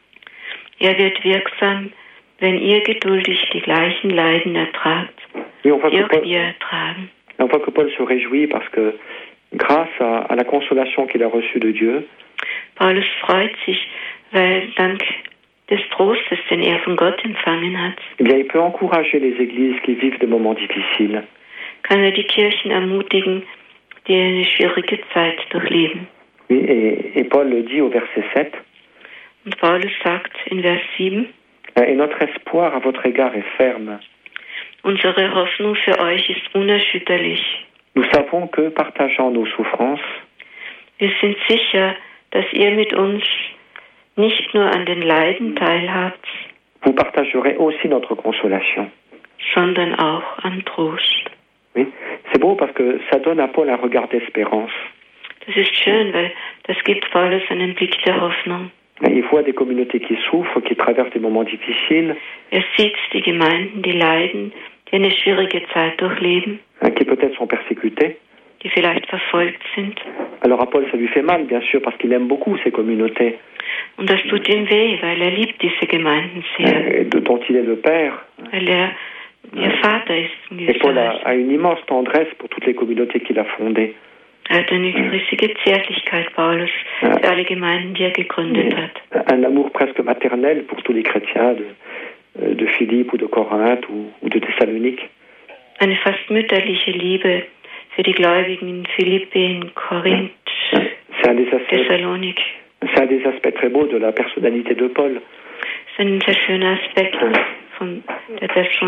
Er wird wirksam, wenn ihr geduldig die gleichen Leiden ertragt, Oui, die auch wir ertragen. on voit que Paul se réjouit parce que grâce à la consolation qu'il a reçue de Dieu, Paulus freut sich, weil dank des Trostes, den er von Gott empfangen hat, eh bien, il peut encourager les églises qui vivent des moments difficiles. kann er die Kirchen ermutigen, die eine schwierige Zeit durchleben. Oui, et Paul le dit au verset 7, Und Paulus sagt in Vers 7, et notre espoir à votre égard est ferme. unsere Hoffnung für euch ist unerschütterlich. Nous savons que, partageant nos souffrances, Wir sind sicher, dass ihr mit uns nicht nur an den Leiden teilhabt, vous partagerez aussi notre consolation. sondern auch am Trost. Oui, c'est beau parce que ça donne à Paul un regard d'espérance. Das ist schön, weil das gibt Paulus einen Blick der Hoffnung. Il voit des communautés qui souffrent, qui traversent des moments difficiles, Er sieht die Gemeinden, die leiden, die eine schwierige Zeit durchleben, qui peut-être sont persécutées. die vielleicht verfolgt sind. Alors à Paul, ça lui fait mal, bien sûr, parce qu'il aime beaucoup ces communautés, Und das tut ihm weh, weil er liebt diese Gemeinden sehr, dont il est le père. weil er ihr Vater ist. In Et Paul gewisser Weise. a une immense tendresse pour toutes les communautés qu'il a fondées. Er hat eine riesige Zärtlichkeit, Paulus, für alle Gemeinden, die er gegründet hat. Un amour presque maternel pour tous les chrétiens de Philippe ou de Corinthe ou de Thessalonique. Eine fast mütterliche Liebe für die Gläubigen in Philippi, in Korinth, C'est un des aspects, Thessalonik. c'est un des aspects très beaux de la personnalité de Paul. Das ist ein sehr schöner Aspekt von der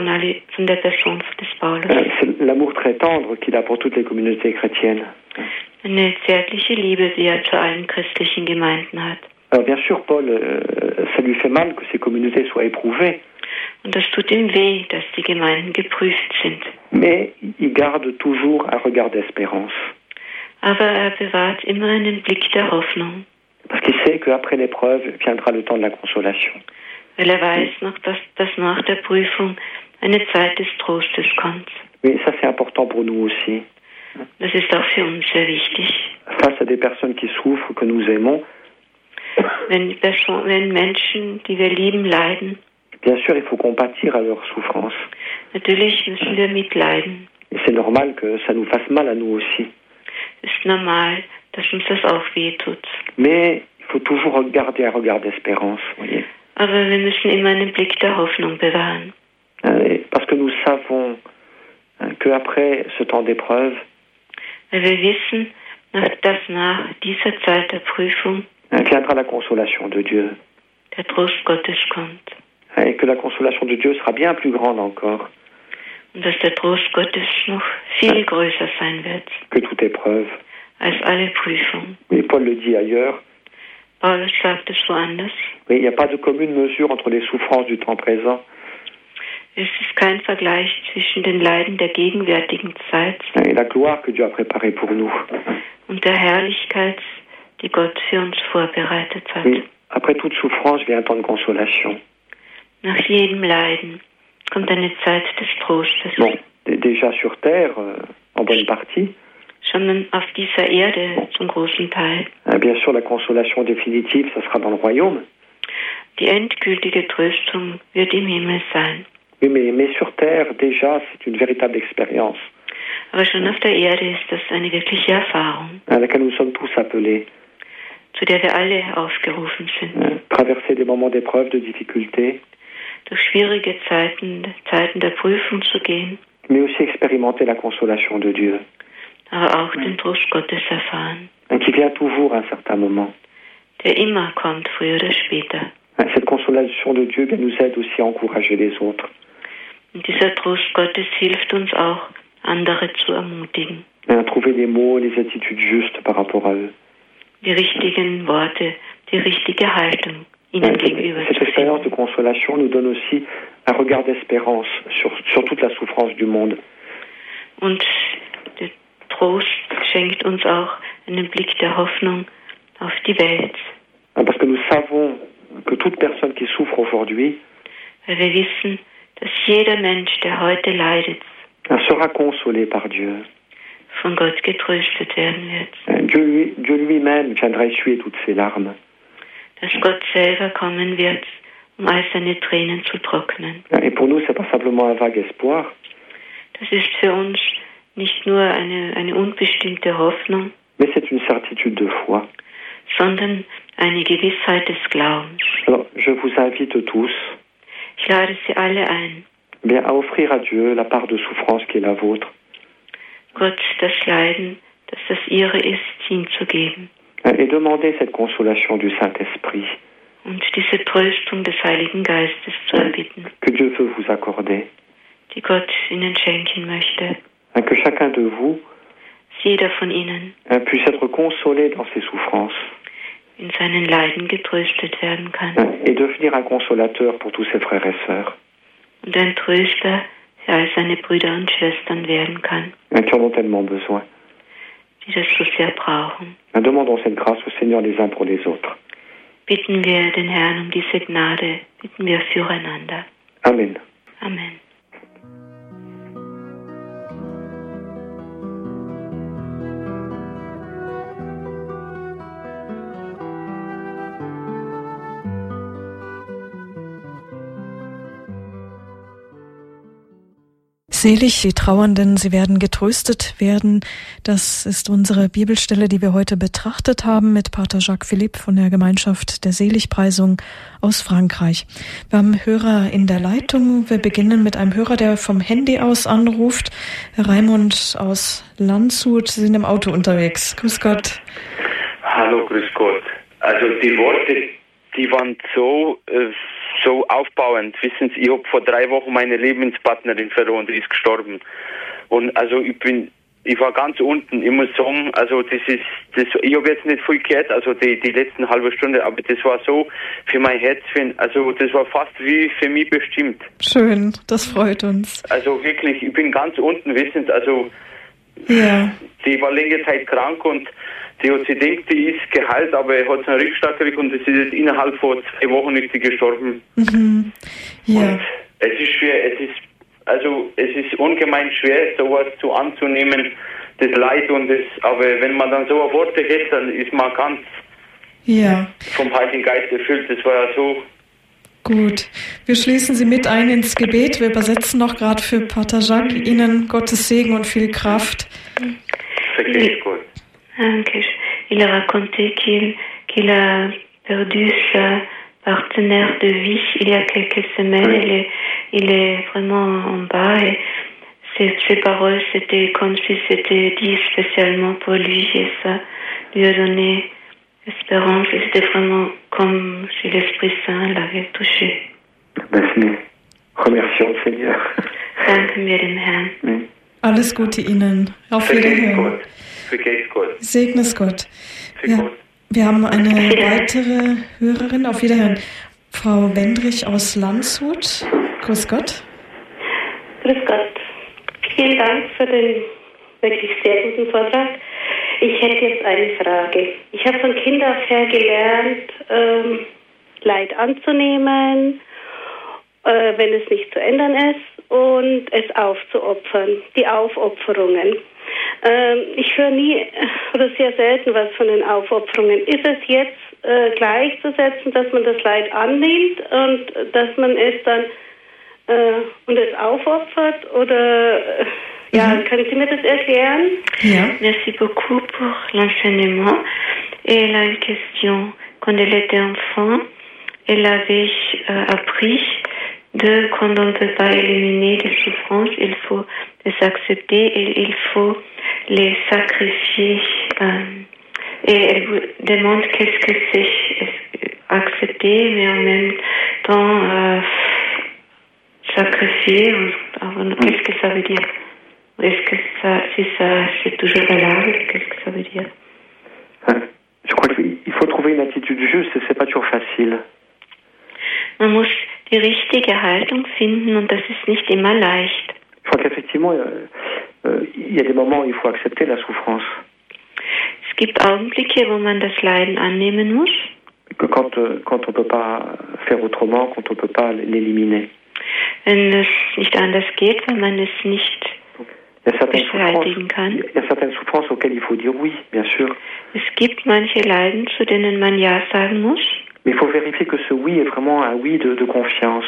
Person des Paulus. C'est l'amour très tendre qu'il a pour toutes les communautés chrétiennes. Eine zärtliche Liebe, die er zu allen christlichen Gemeinden hat. Alors bien sûr, Paul, ça lui fait mal que ces communautés soient éprouvées, Und das tut ihm weh, dass die Gemeinden geprüft sind. mais il garde toujours un regard d'espérance. Aber er bewahrt immer einen Blick der Hoffnung, Parce qu'il sait qu'après l'épreuve viendra le temps de la consolation. weil er weiß noch, dass nach der Prüfung eine Zeit des Trostes kommt. Mais ça, c'est important pour nous aussi. Das ist auch für uns sehr wichtig. Face à des personnes qui souffrent, que nous aimons, Wenn Menschen, die wir lieben, leiden, bien sûr, il faut compatir à leurs souffrances. natürlich müssen wir mitleiden. Et c'est normal que ça nous fasse mal à nous aussi. Es ist normal, dass uns das auch wehtut. Mais il faut toujours garder un regard d'espérance, voyez. Aber wir müssen immer einen Blick der Hoffnung bewahren. Parce que nous savons qu'après ce temps d'épreuve, Weil wir wissen, dass nach dieser Zeit der Prüfung viendra la consolation de Dieu. der Trost Gottes kommt. Et que la consolation de Dieu sera bien plus grande encore Und dass der Trost Gottes noch viel größer sein wird que toute épreuve. als alle Prüfungen. Et Paul le dit ailleurs, Paulus sagt es woanders. mais il n'y a pas de commune mesure entre les souffrances du temps présent Es ist kein Vergleich zwischen den Leiden der gegenwärtigen Zeit et la gloire que Dieu a préparée pour nous. und der Herrlichkeit, die Gott für uns vorbereitet hat. Oui, après toute souffrance vient un temps de consolation. Nach jedem Leiden kommt eine Zeit des Trostes. Bon, déjà sur terre, en bonne partie. Schon auf dieser Erde zum großen Teil. Bien sûr, la consolation définitive, ça sera dans le royaume. Die endgültige Tröstung wird im Himmel sein. Oui, mais sur terre, déjà, c'est une véritable expérience. Aber schon auf der Erde ist das eine wirkliche Erfahrung, À laquelle nous sommes tous appelés. zu der wir alle aufgerufen sind. Traverser des moments d'épreuve, de difficulté. durch schwierige Zeiten der Prüfung zu gehen. Mais aussi expérimenter la consolation de Dieu. Aber auch den Trost Gottes erfahren. Qui vient toujours à un certain moment. Der immer kommt, früher oder später. Cette consolation de Dieu nous aide aussi à encourager les autres. Und dieser Trost Gottes hilft uns auch, andere zu ermutigen. À trouver les mots, les attitudes justes par rapport à eux. Die richtigen Worte, die richtige Haltung ihnen gegenüber zu Cette expérience de consolation nous donne aussi un regard d'espérance sur toute la souffrance du monde. Und der Trost schenkt uns auch einen Blick der Hoffnung auf die Welt. Parce que nous savons que toute personne qui souffre aujourd'hui Weil wir wissen, dass jeder Mensch, der heute leidet, sera consolé par Dieu. Von Gott getröstet werden wird. Dieu lui-même viendra essuyer toutes ses larmes. Dass Gott selber kommen wird, um all seine Tränen zu trocknen. Et pour nous, c'est pas simplement un vague espoir. Das ist für uns nicht nur eine unbestimmte Hoffnung, mais c'est une certitude de foi. Sondern eine Gewissheit des Glaubens. Alors, je vous invite tous Ich lade Sie alle ein, à offrir à Dieu la part de souffrance qui est la vôtre. Gott das Leiden, dass das ihre ist, hinzugeben. Et demander cette consolation du Saint-Esprit. Und diese Tröstung des Heiligen Geistes zu erbitten. Que Dieu veut vous accorder. Die Gott ihnen schenken möchte. Que chacun de vous jeder von ihnen puisse être consolé dans ses souffrances. In seinen Leiden getröstet werden kann. Et devenir un consolateur pour tous ses frères et sœurs. Und ein Tröster für all seine Brüder und Schwestern werden kann. Qui en ont tellement besoin. Die das so sehr brauchen. Demandons cette grâce au Seigneur les uns pour les autres. Bitten wir den Herrn um diese Gnade, bitten wir füreinander. Amen. Amen. Selig die Trauernden, sie werden getröstet werden. Das ist unsere Bibelstelle, die wir heute betrachtet haben mit Pater Jacques Philippe von der Gemeinschaft der Seligpreisung aus Frankreich. Wir haben Hörer in der Leitung. Wir beginnen mit einem Hörer, der vom Handy aus anruft. Herr Raimund aus Landshut, Sie sind im Auto unterwegs. Grüß Gott. Hallo, grüß Gott. Also die Worte, die waren so aufbauend. Wissen Sie, ich habe vor 3 Wochen meine Lebenspartnerin verloren, die ist gestorben. Und also ich war ganz unten. Ich muss sagen, also ich habe jetzt nicht viel gehört, also die letzten halbe Stunde, aber das war so für mein Herz, also das war fast wie für mich bestimmt. Schön, das freut uns. Also wirklich, ich bin ganz unten, wissen Sie, also ja. Die war längere Zeit krank und die hat sich gedacht, die ist geheilt, aber er hat einen Rückschlag gekriegt und es ist jetzt innerhalb von 2 Wochen ist sie gestorben. Mhm. Ja. Und es ist schwer, es ist ungemein schwer, sowas anzunehmen, das Leid und das, aber wenn man dann so Worte hat, dann ist man ganz vom Heiligen Geist erfüllt. Das war ja so. Gut, wir schließen Sie mit ein ins Gebet. Wir übersetzen noch gerade für Pater Jacques. Ihnen Gottes Segen und viel Kraft. Vergelt's Gott. Il a raconté qu'il a perdu sa partenaire de vie il y a quelques semaines. Il est vraiment en bas et ses paroles, c'était comme si c'était dit spécialement pour lui et ça lui a donné espérance et c'était vraiment comme si l'Esprit Saint l'avait touché. Merci. Remercions le Seigneur. Danken wir dem Herrn. Alles Gute Ihnen. Auf Wiederhören. Vergelt's Gott. Segne es Gott. Ja, wir haben eine weitere Hörerin. Auf Wiederhören. Frau Wendrich aus Landshut. Grüß Gott. Grüß Gott. Vielen Dank für den wirklich sehr guten Vortrag. Ich hätte jetzt eine Frage. Ich habe von Kind auf her gelernt, Leid anzunehmen, wenn es nicht zu ändern ist, und es aufzuopfern, die Aufopferungen. Ich höre nie oder sehr selten was von den Aufopferungen. Ist es jetzt gleichzusetzen, dass man das Leid annimmt und dass man es dann und es aufopfert? Oder können Sie mir das erklären? Ja. Merci beaucoup pour l'enseignement. Et elle a une question. Quand elle était enfant, elle avait appris quand on ne peut pas éliminer des souffrances, il faut les accepter et il faut les sacrifier. Et elle vous demande qu'est-ce que c'est accepter, mais en même temps sacrifier. Qu'est-ce que ça veut dire? Est-ce que c'est toujours valable? Qu'est-ce que ça veut dire? Je crois qu'il faut trouver une attitude juste et c'est pas toujours facile. Man muss die richtige Haltung finden und das ist nicht immer leicht. Je crois qu'effectivement, il y a des moments où il faut accepter la souffrance. Es gibt Augenblicke, wo man das Leiden annehmen muss. Quand on peut pas faire autrement, quand on peut pas l'éliminer. Wenn es nicht anders geht, wenn man es nicht beseitigen kann. Il y a certaines souffrances auxquelles il faut dire oui, bien sûr. Es gibt manche Leiden, zu denen man Ja sagen muss. Mais il faut vérifier que ce oui est vraiment un oui de confiance.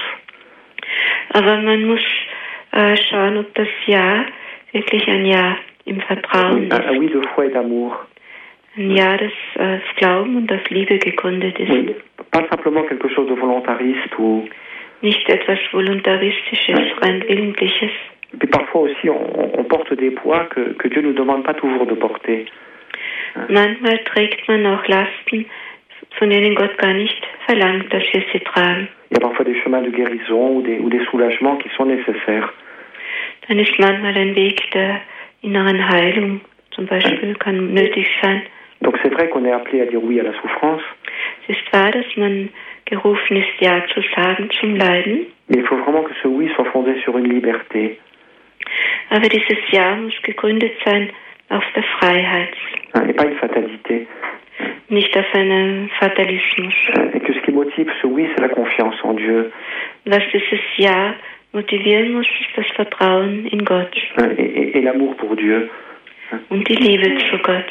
Aber man muss schauen, ob das Ja wirklich ein Ja im Vertrauen ist. Un oui de foi et d'amour. Ein Ja, das auf Glauben und auf Liebe gegründet ist. Oui, pas simplement quelque chose de volontariste ou... Nicht etwas Voluntaristisches, rein Willentliches. Et puis parfois aussi, on porte des poids que Dieu ne nous demande pas toujours de porter. Manchmal trägt man auch Lasten, von denen Gott gar nicht verlangt, dass wir sie tragen. Il y a parfois des chemins de guérison ou des soulagements qui sont nécessaires. Dann ist manchmal ein Weg der inneren Heilung, zum Beispiel, kann nötig sein. Donc c'est vrai qu'on est appelé à dire oui à la souffrance. Es ist wahr, dass man gerufen ist, Ja zu sagen zum Leiden. Mais il faut vraiment que ce oui soit fondé sur une liberté. Aber dieses Ja muss gegründet sein auf der Freiheit. Et pas une fatalité. Nicht auf einen Fatalismus. Et que ce qui motive ce oui, c'est la confiance en Dieu. Was dieses Ja motivieren muss, ist das Vertrauen in Gott. Et l'amour pour Dieu. Und die Liebe zu Gott.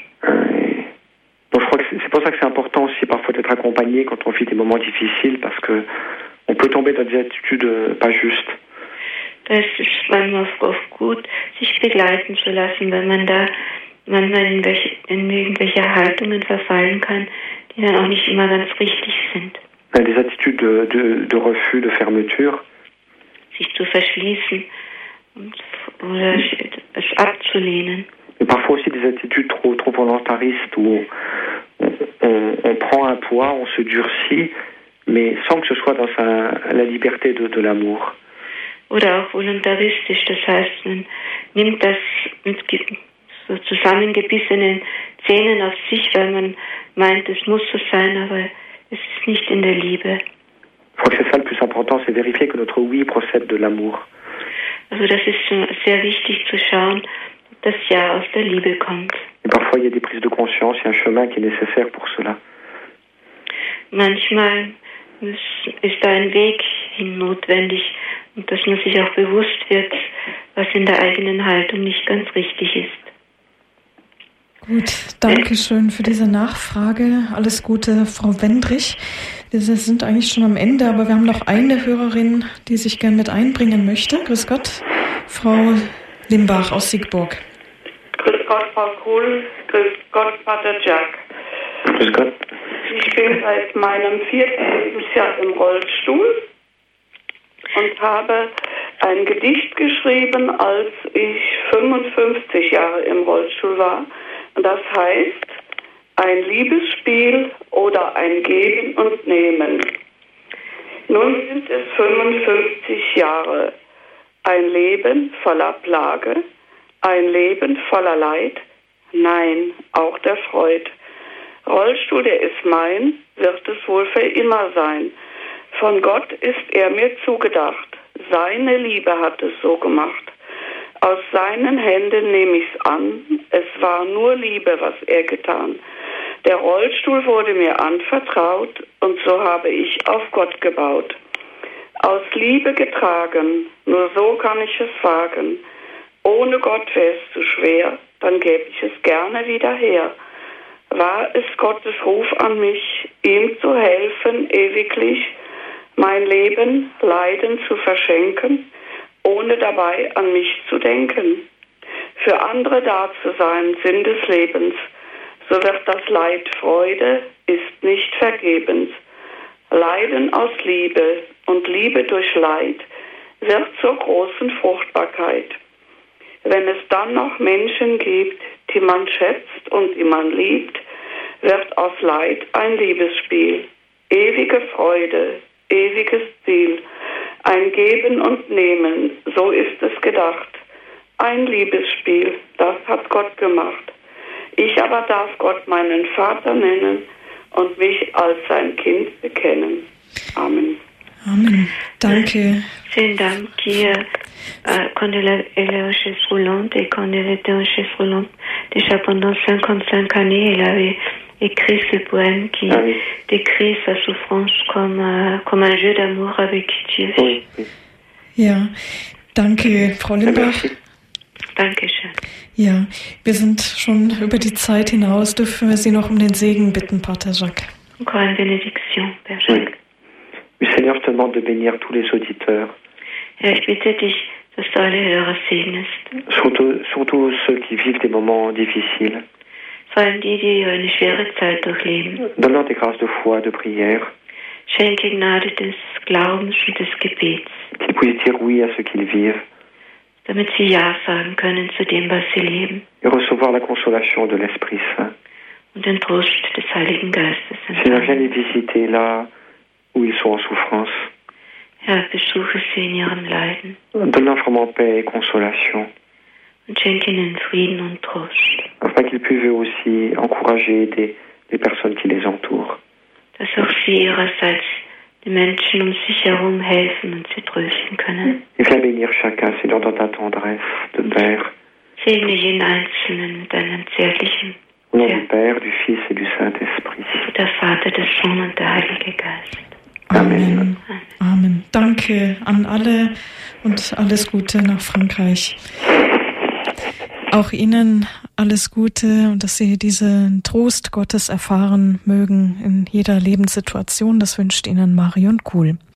Donc je crois que c'est pour ça que c'est important aussi parfois d'être accompagné quand on vit des moments difficiles, parce que on peut tomber dans des attitudes pas justes. Das ist manchmal oft gut, sich begleiten zu lassen, wenn man da manchmal in irgendwelche Haltungen verfallen kann, die dann auch nicht immer ganz richtig sind. Des attitudes de refus, de fermeture. Sich zu verschließen oder es abzulehnen. Et parfois aussi des attitudes trop volontaristes où on prend un poids, on se durcit, mais sans que ce soit dans la liberté de l'amour. Oder auch voluntaristisch, das heißt, man nimmt das mit so zusammengebissenen Zähnen auf sich, weil man meint, es muss so sein, aber es ist nicht in der Liebe. Je crois que c'est ça le plus important, c'est vérifier que notre oui procède de l'amour. Also das ist sehr wichtig zu schauen, ob das Ja aus der Liebe kommt. Et parfois il y a des prises de conscience, il y a un chemin qui est nécessaire pour cela. Manchmal ist da ein Weg hin notwendig und dass man sich auch bewusst wird, was in der eigenen Haltung nicht ganz richtig ist. Gut, danke schön für diese Nachfrage. Alles Gute, Frau Wendrich. Wir sind eigentlich schon am Ende, aber wir haben noch eine Hörerin, die sich gern mit einbringen möchte. Grüß Gott, Frau Limbach aus Siegburg. Grüß Gott, Frau Kuhl. Grüß Gott, Pater Jack. Grüß Gott. Ich bin seit meinem 4. Lebensjahr im Rollstuhl und habe ein Gedicht geschrieben, als ich 55 Jahre im Rollstuhl war. Das heißt, ein Liebesspiel oder ein Geben und Nehmen. Nun sind es 55 Jahre. Ein Leben voller Plage, ein Leben voller Leid, nein, auch der Freud. Rollstuhl, der ist mein, wird es wohl für immer sein. Von Gott ist er mir zugedacht. Seine Liebe hat es so gemacht. Aus seinen Händen nehme ich's an. Es war nur Liebe, was er getan. Der Rollstuhl wurde mir anvertraut und so habe ich auf Gott gebaut. Aus Liebe getragen, nur so kann ich es wagen. Ohne Gott wäre es zu schwer, dann gäbe ich es gerne wieder her. War es Gottes Ruf an mich, ihm zu helfen, ewiglich, mein Leben, Leiden zu verschenken, ohne dabei an mich zu denken. Für andere da zu sein, Sinn des Lebens, so wird das Leid Freude, ist nicht vergebens. Leiden aus Liebe und Liebe durch Leid wird zur großen Fruchtbarkeit. Wenn es dann noch Menschen gibt, die man schätzt und die man liebt, wird aus Leid ein Liebesspiel. Ewige Freude, ewiges Ziel, ein Geben und Nehmen, so ist es gedacht. Ein Liebesspiel, das hat Gott gemacht. Ich aber darf Gott meinen Vater nennen und mich als sein Kind bekennen. Amen. Amen. Danke. C'est une dame qui, quand elle est en chaise roulante et quand elle était en chaise roulante, déjà pendant 55 années, elle avait écrit ce poème qui décrit sa souffrance comme un jeu d'amour avec Dieu. Oui. Ja, danke, Frau Limbach. Dankeschön. Ja, wir sind schon über die Zeit hinaus. Dürfen wir Sie noch um den Segen bitten, Pater Jacques? Encore une bénédiction, Père Jacques. Oui, Seigneur, je te demande de bénir tous les auditeurs. Ja, ich bitte dich, dass du alle Hörer segnest. Surtout ceux qui vivent des moments difficiles. Vor allem die eine schwere Zeit durchleben. Donne-leur des grâces de foi, de prière. Schenke Gnade des Glaubens und des Gebets. Qu'ils puissent dire oui à ce qu'ils vivent. Damit sie Ja sagen können zu dem, was sie leben. Et recevoir la consolation de l'Esprit Saint. Und den Trost des Heiligen Geistes. Seigneur, viens les visiter là où ils sont en souffrance. Herr, besuche sie in ihrem Leiden. Donne-leur vraiment paix et consolation. Und schenke ihnen Frieden und Trost. Afin qu'ils puissent eux aussi encourager et aider les personnes qui les entourent. Dass auch sie ihrerseits die Menschen um sich herum helfen und sie trösten können. Et viens bénir chacun, Seigneur, dans ta tendresse de Père. Segne jeden Einzelnen mit deinem zärtlichen Au nom du Père, du Fils et du Saint-Esprit. Der Vater, der Sohn und der Heilige Geist. Amen. Amen. Danke an alle und alles Gute nach Frankreich. Auch Ihnen alles Gute und dass Sie diesen Trost Gottes erfahren mögen in jeder Lebenssituation. Das wünscht Ihnen Marion Kuhl.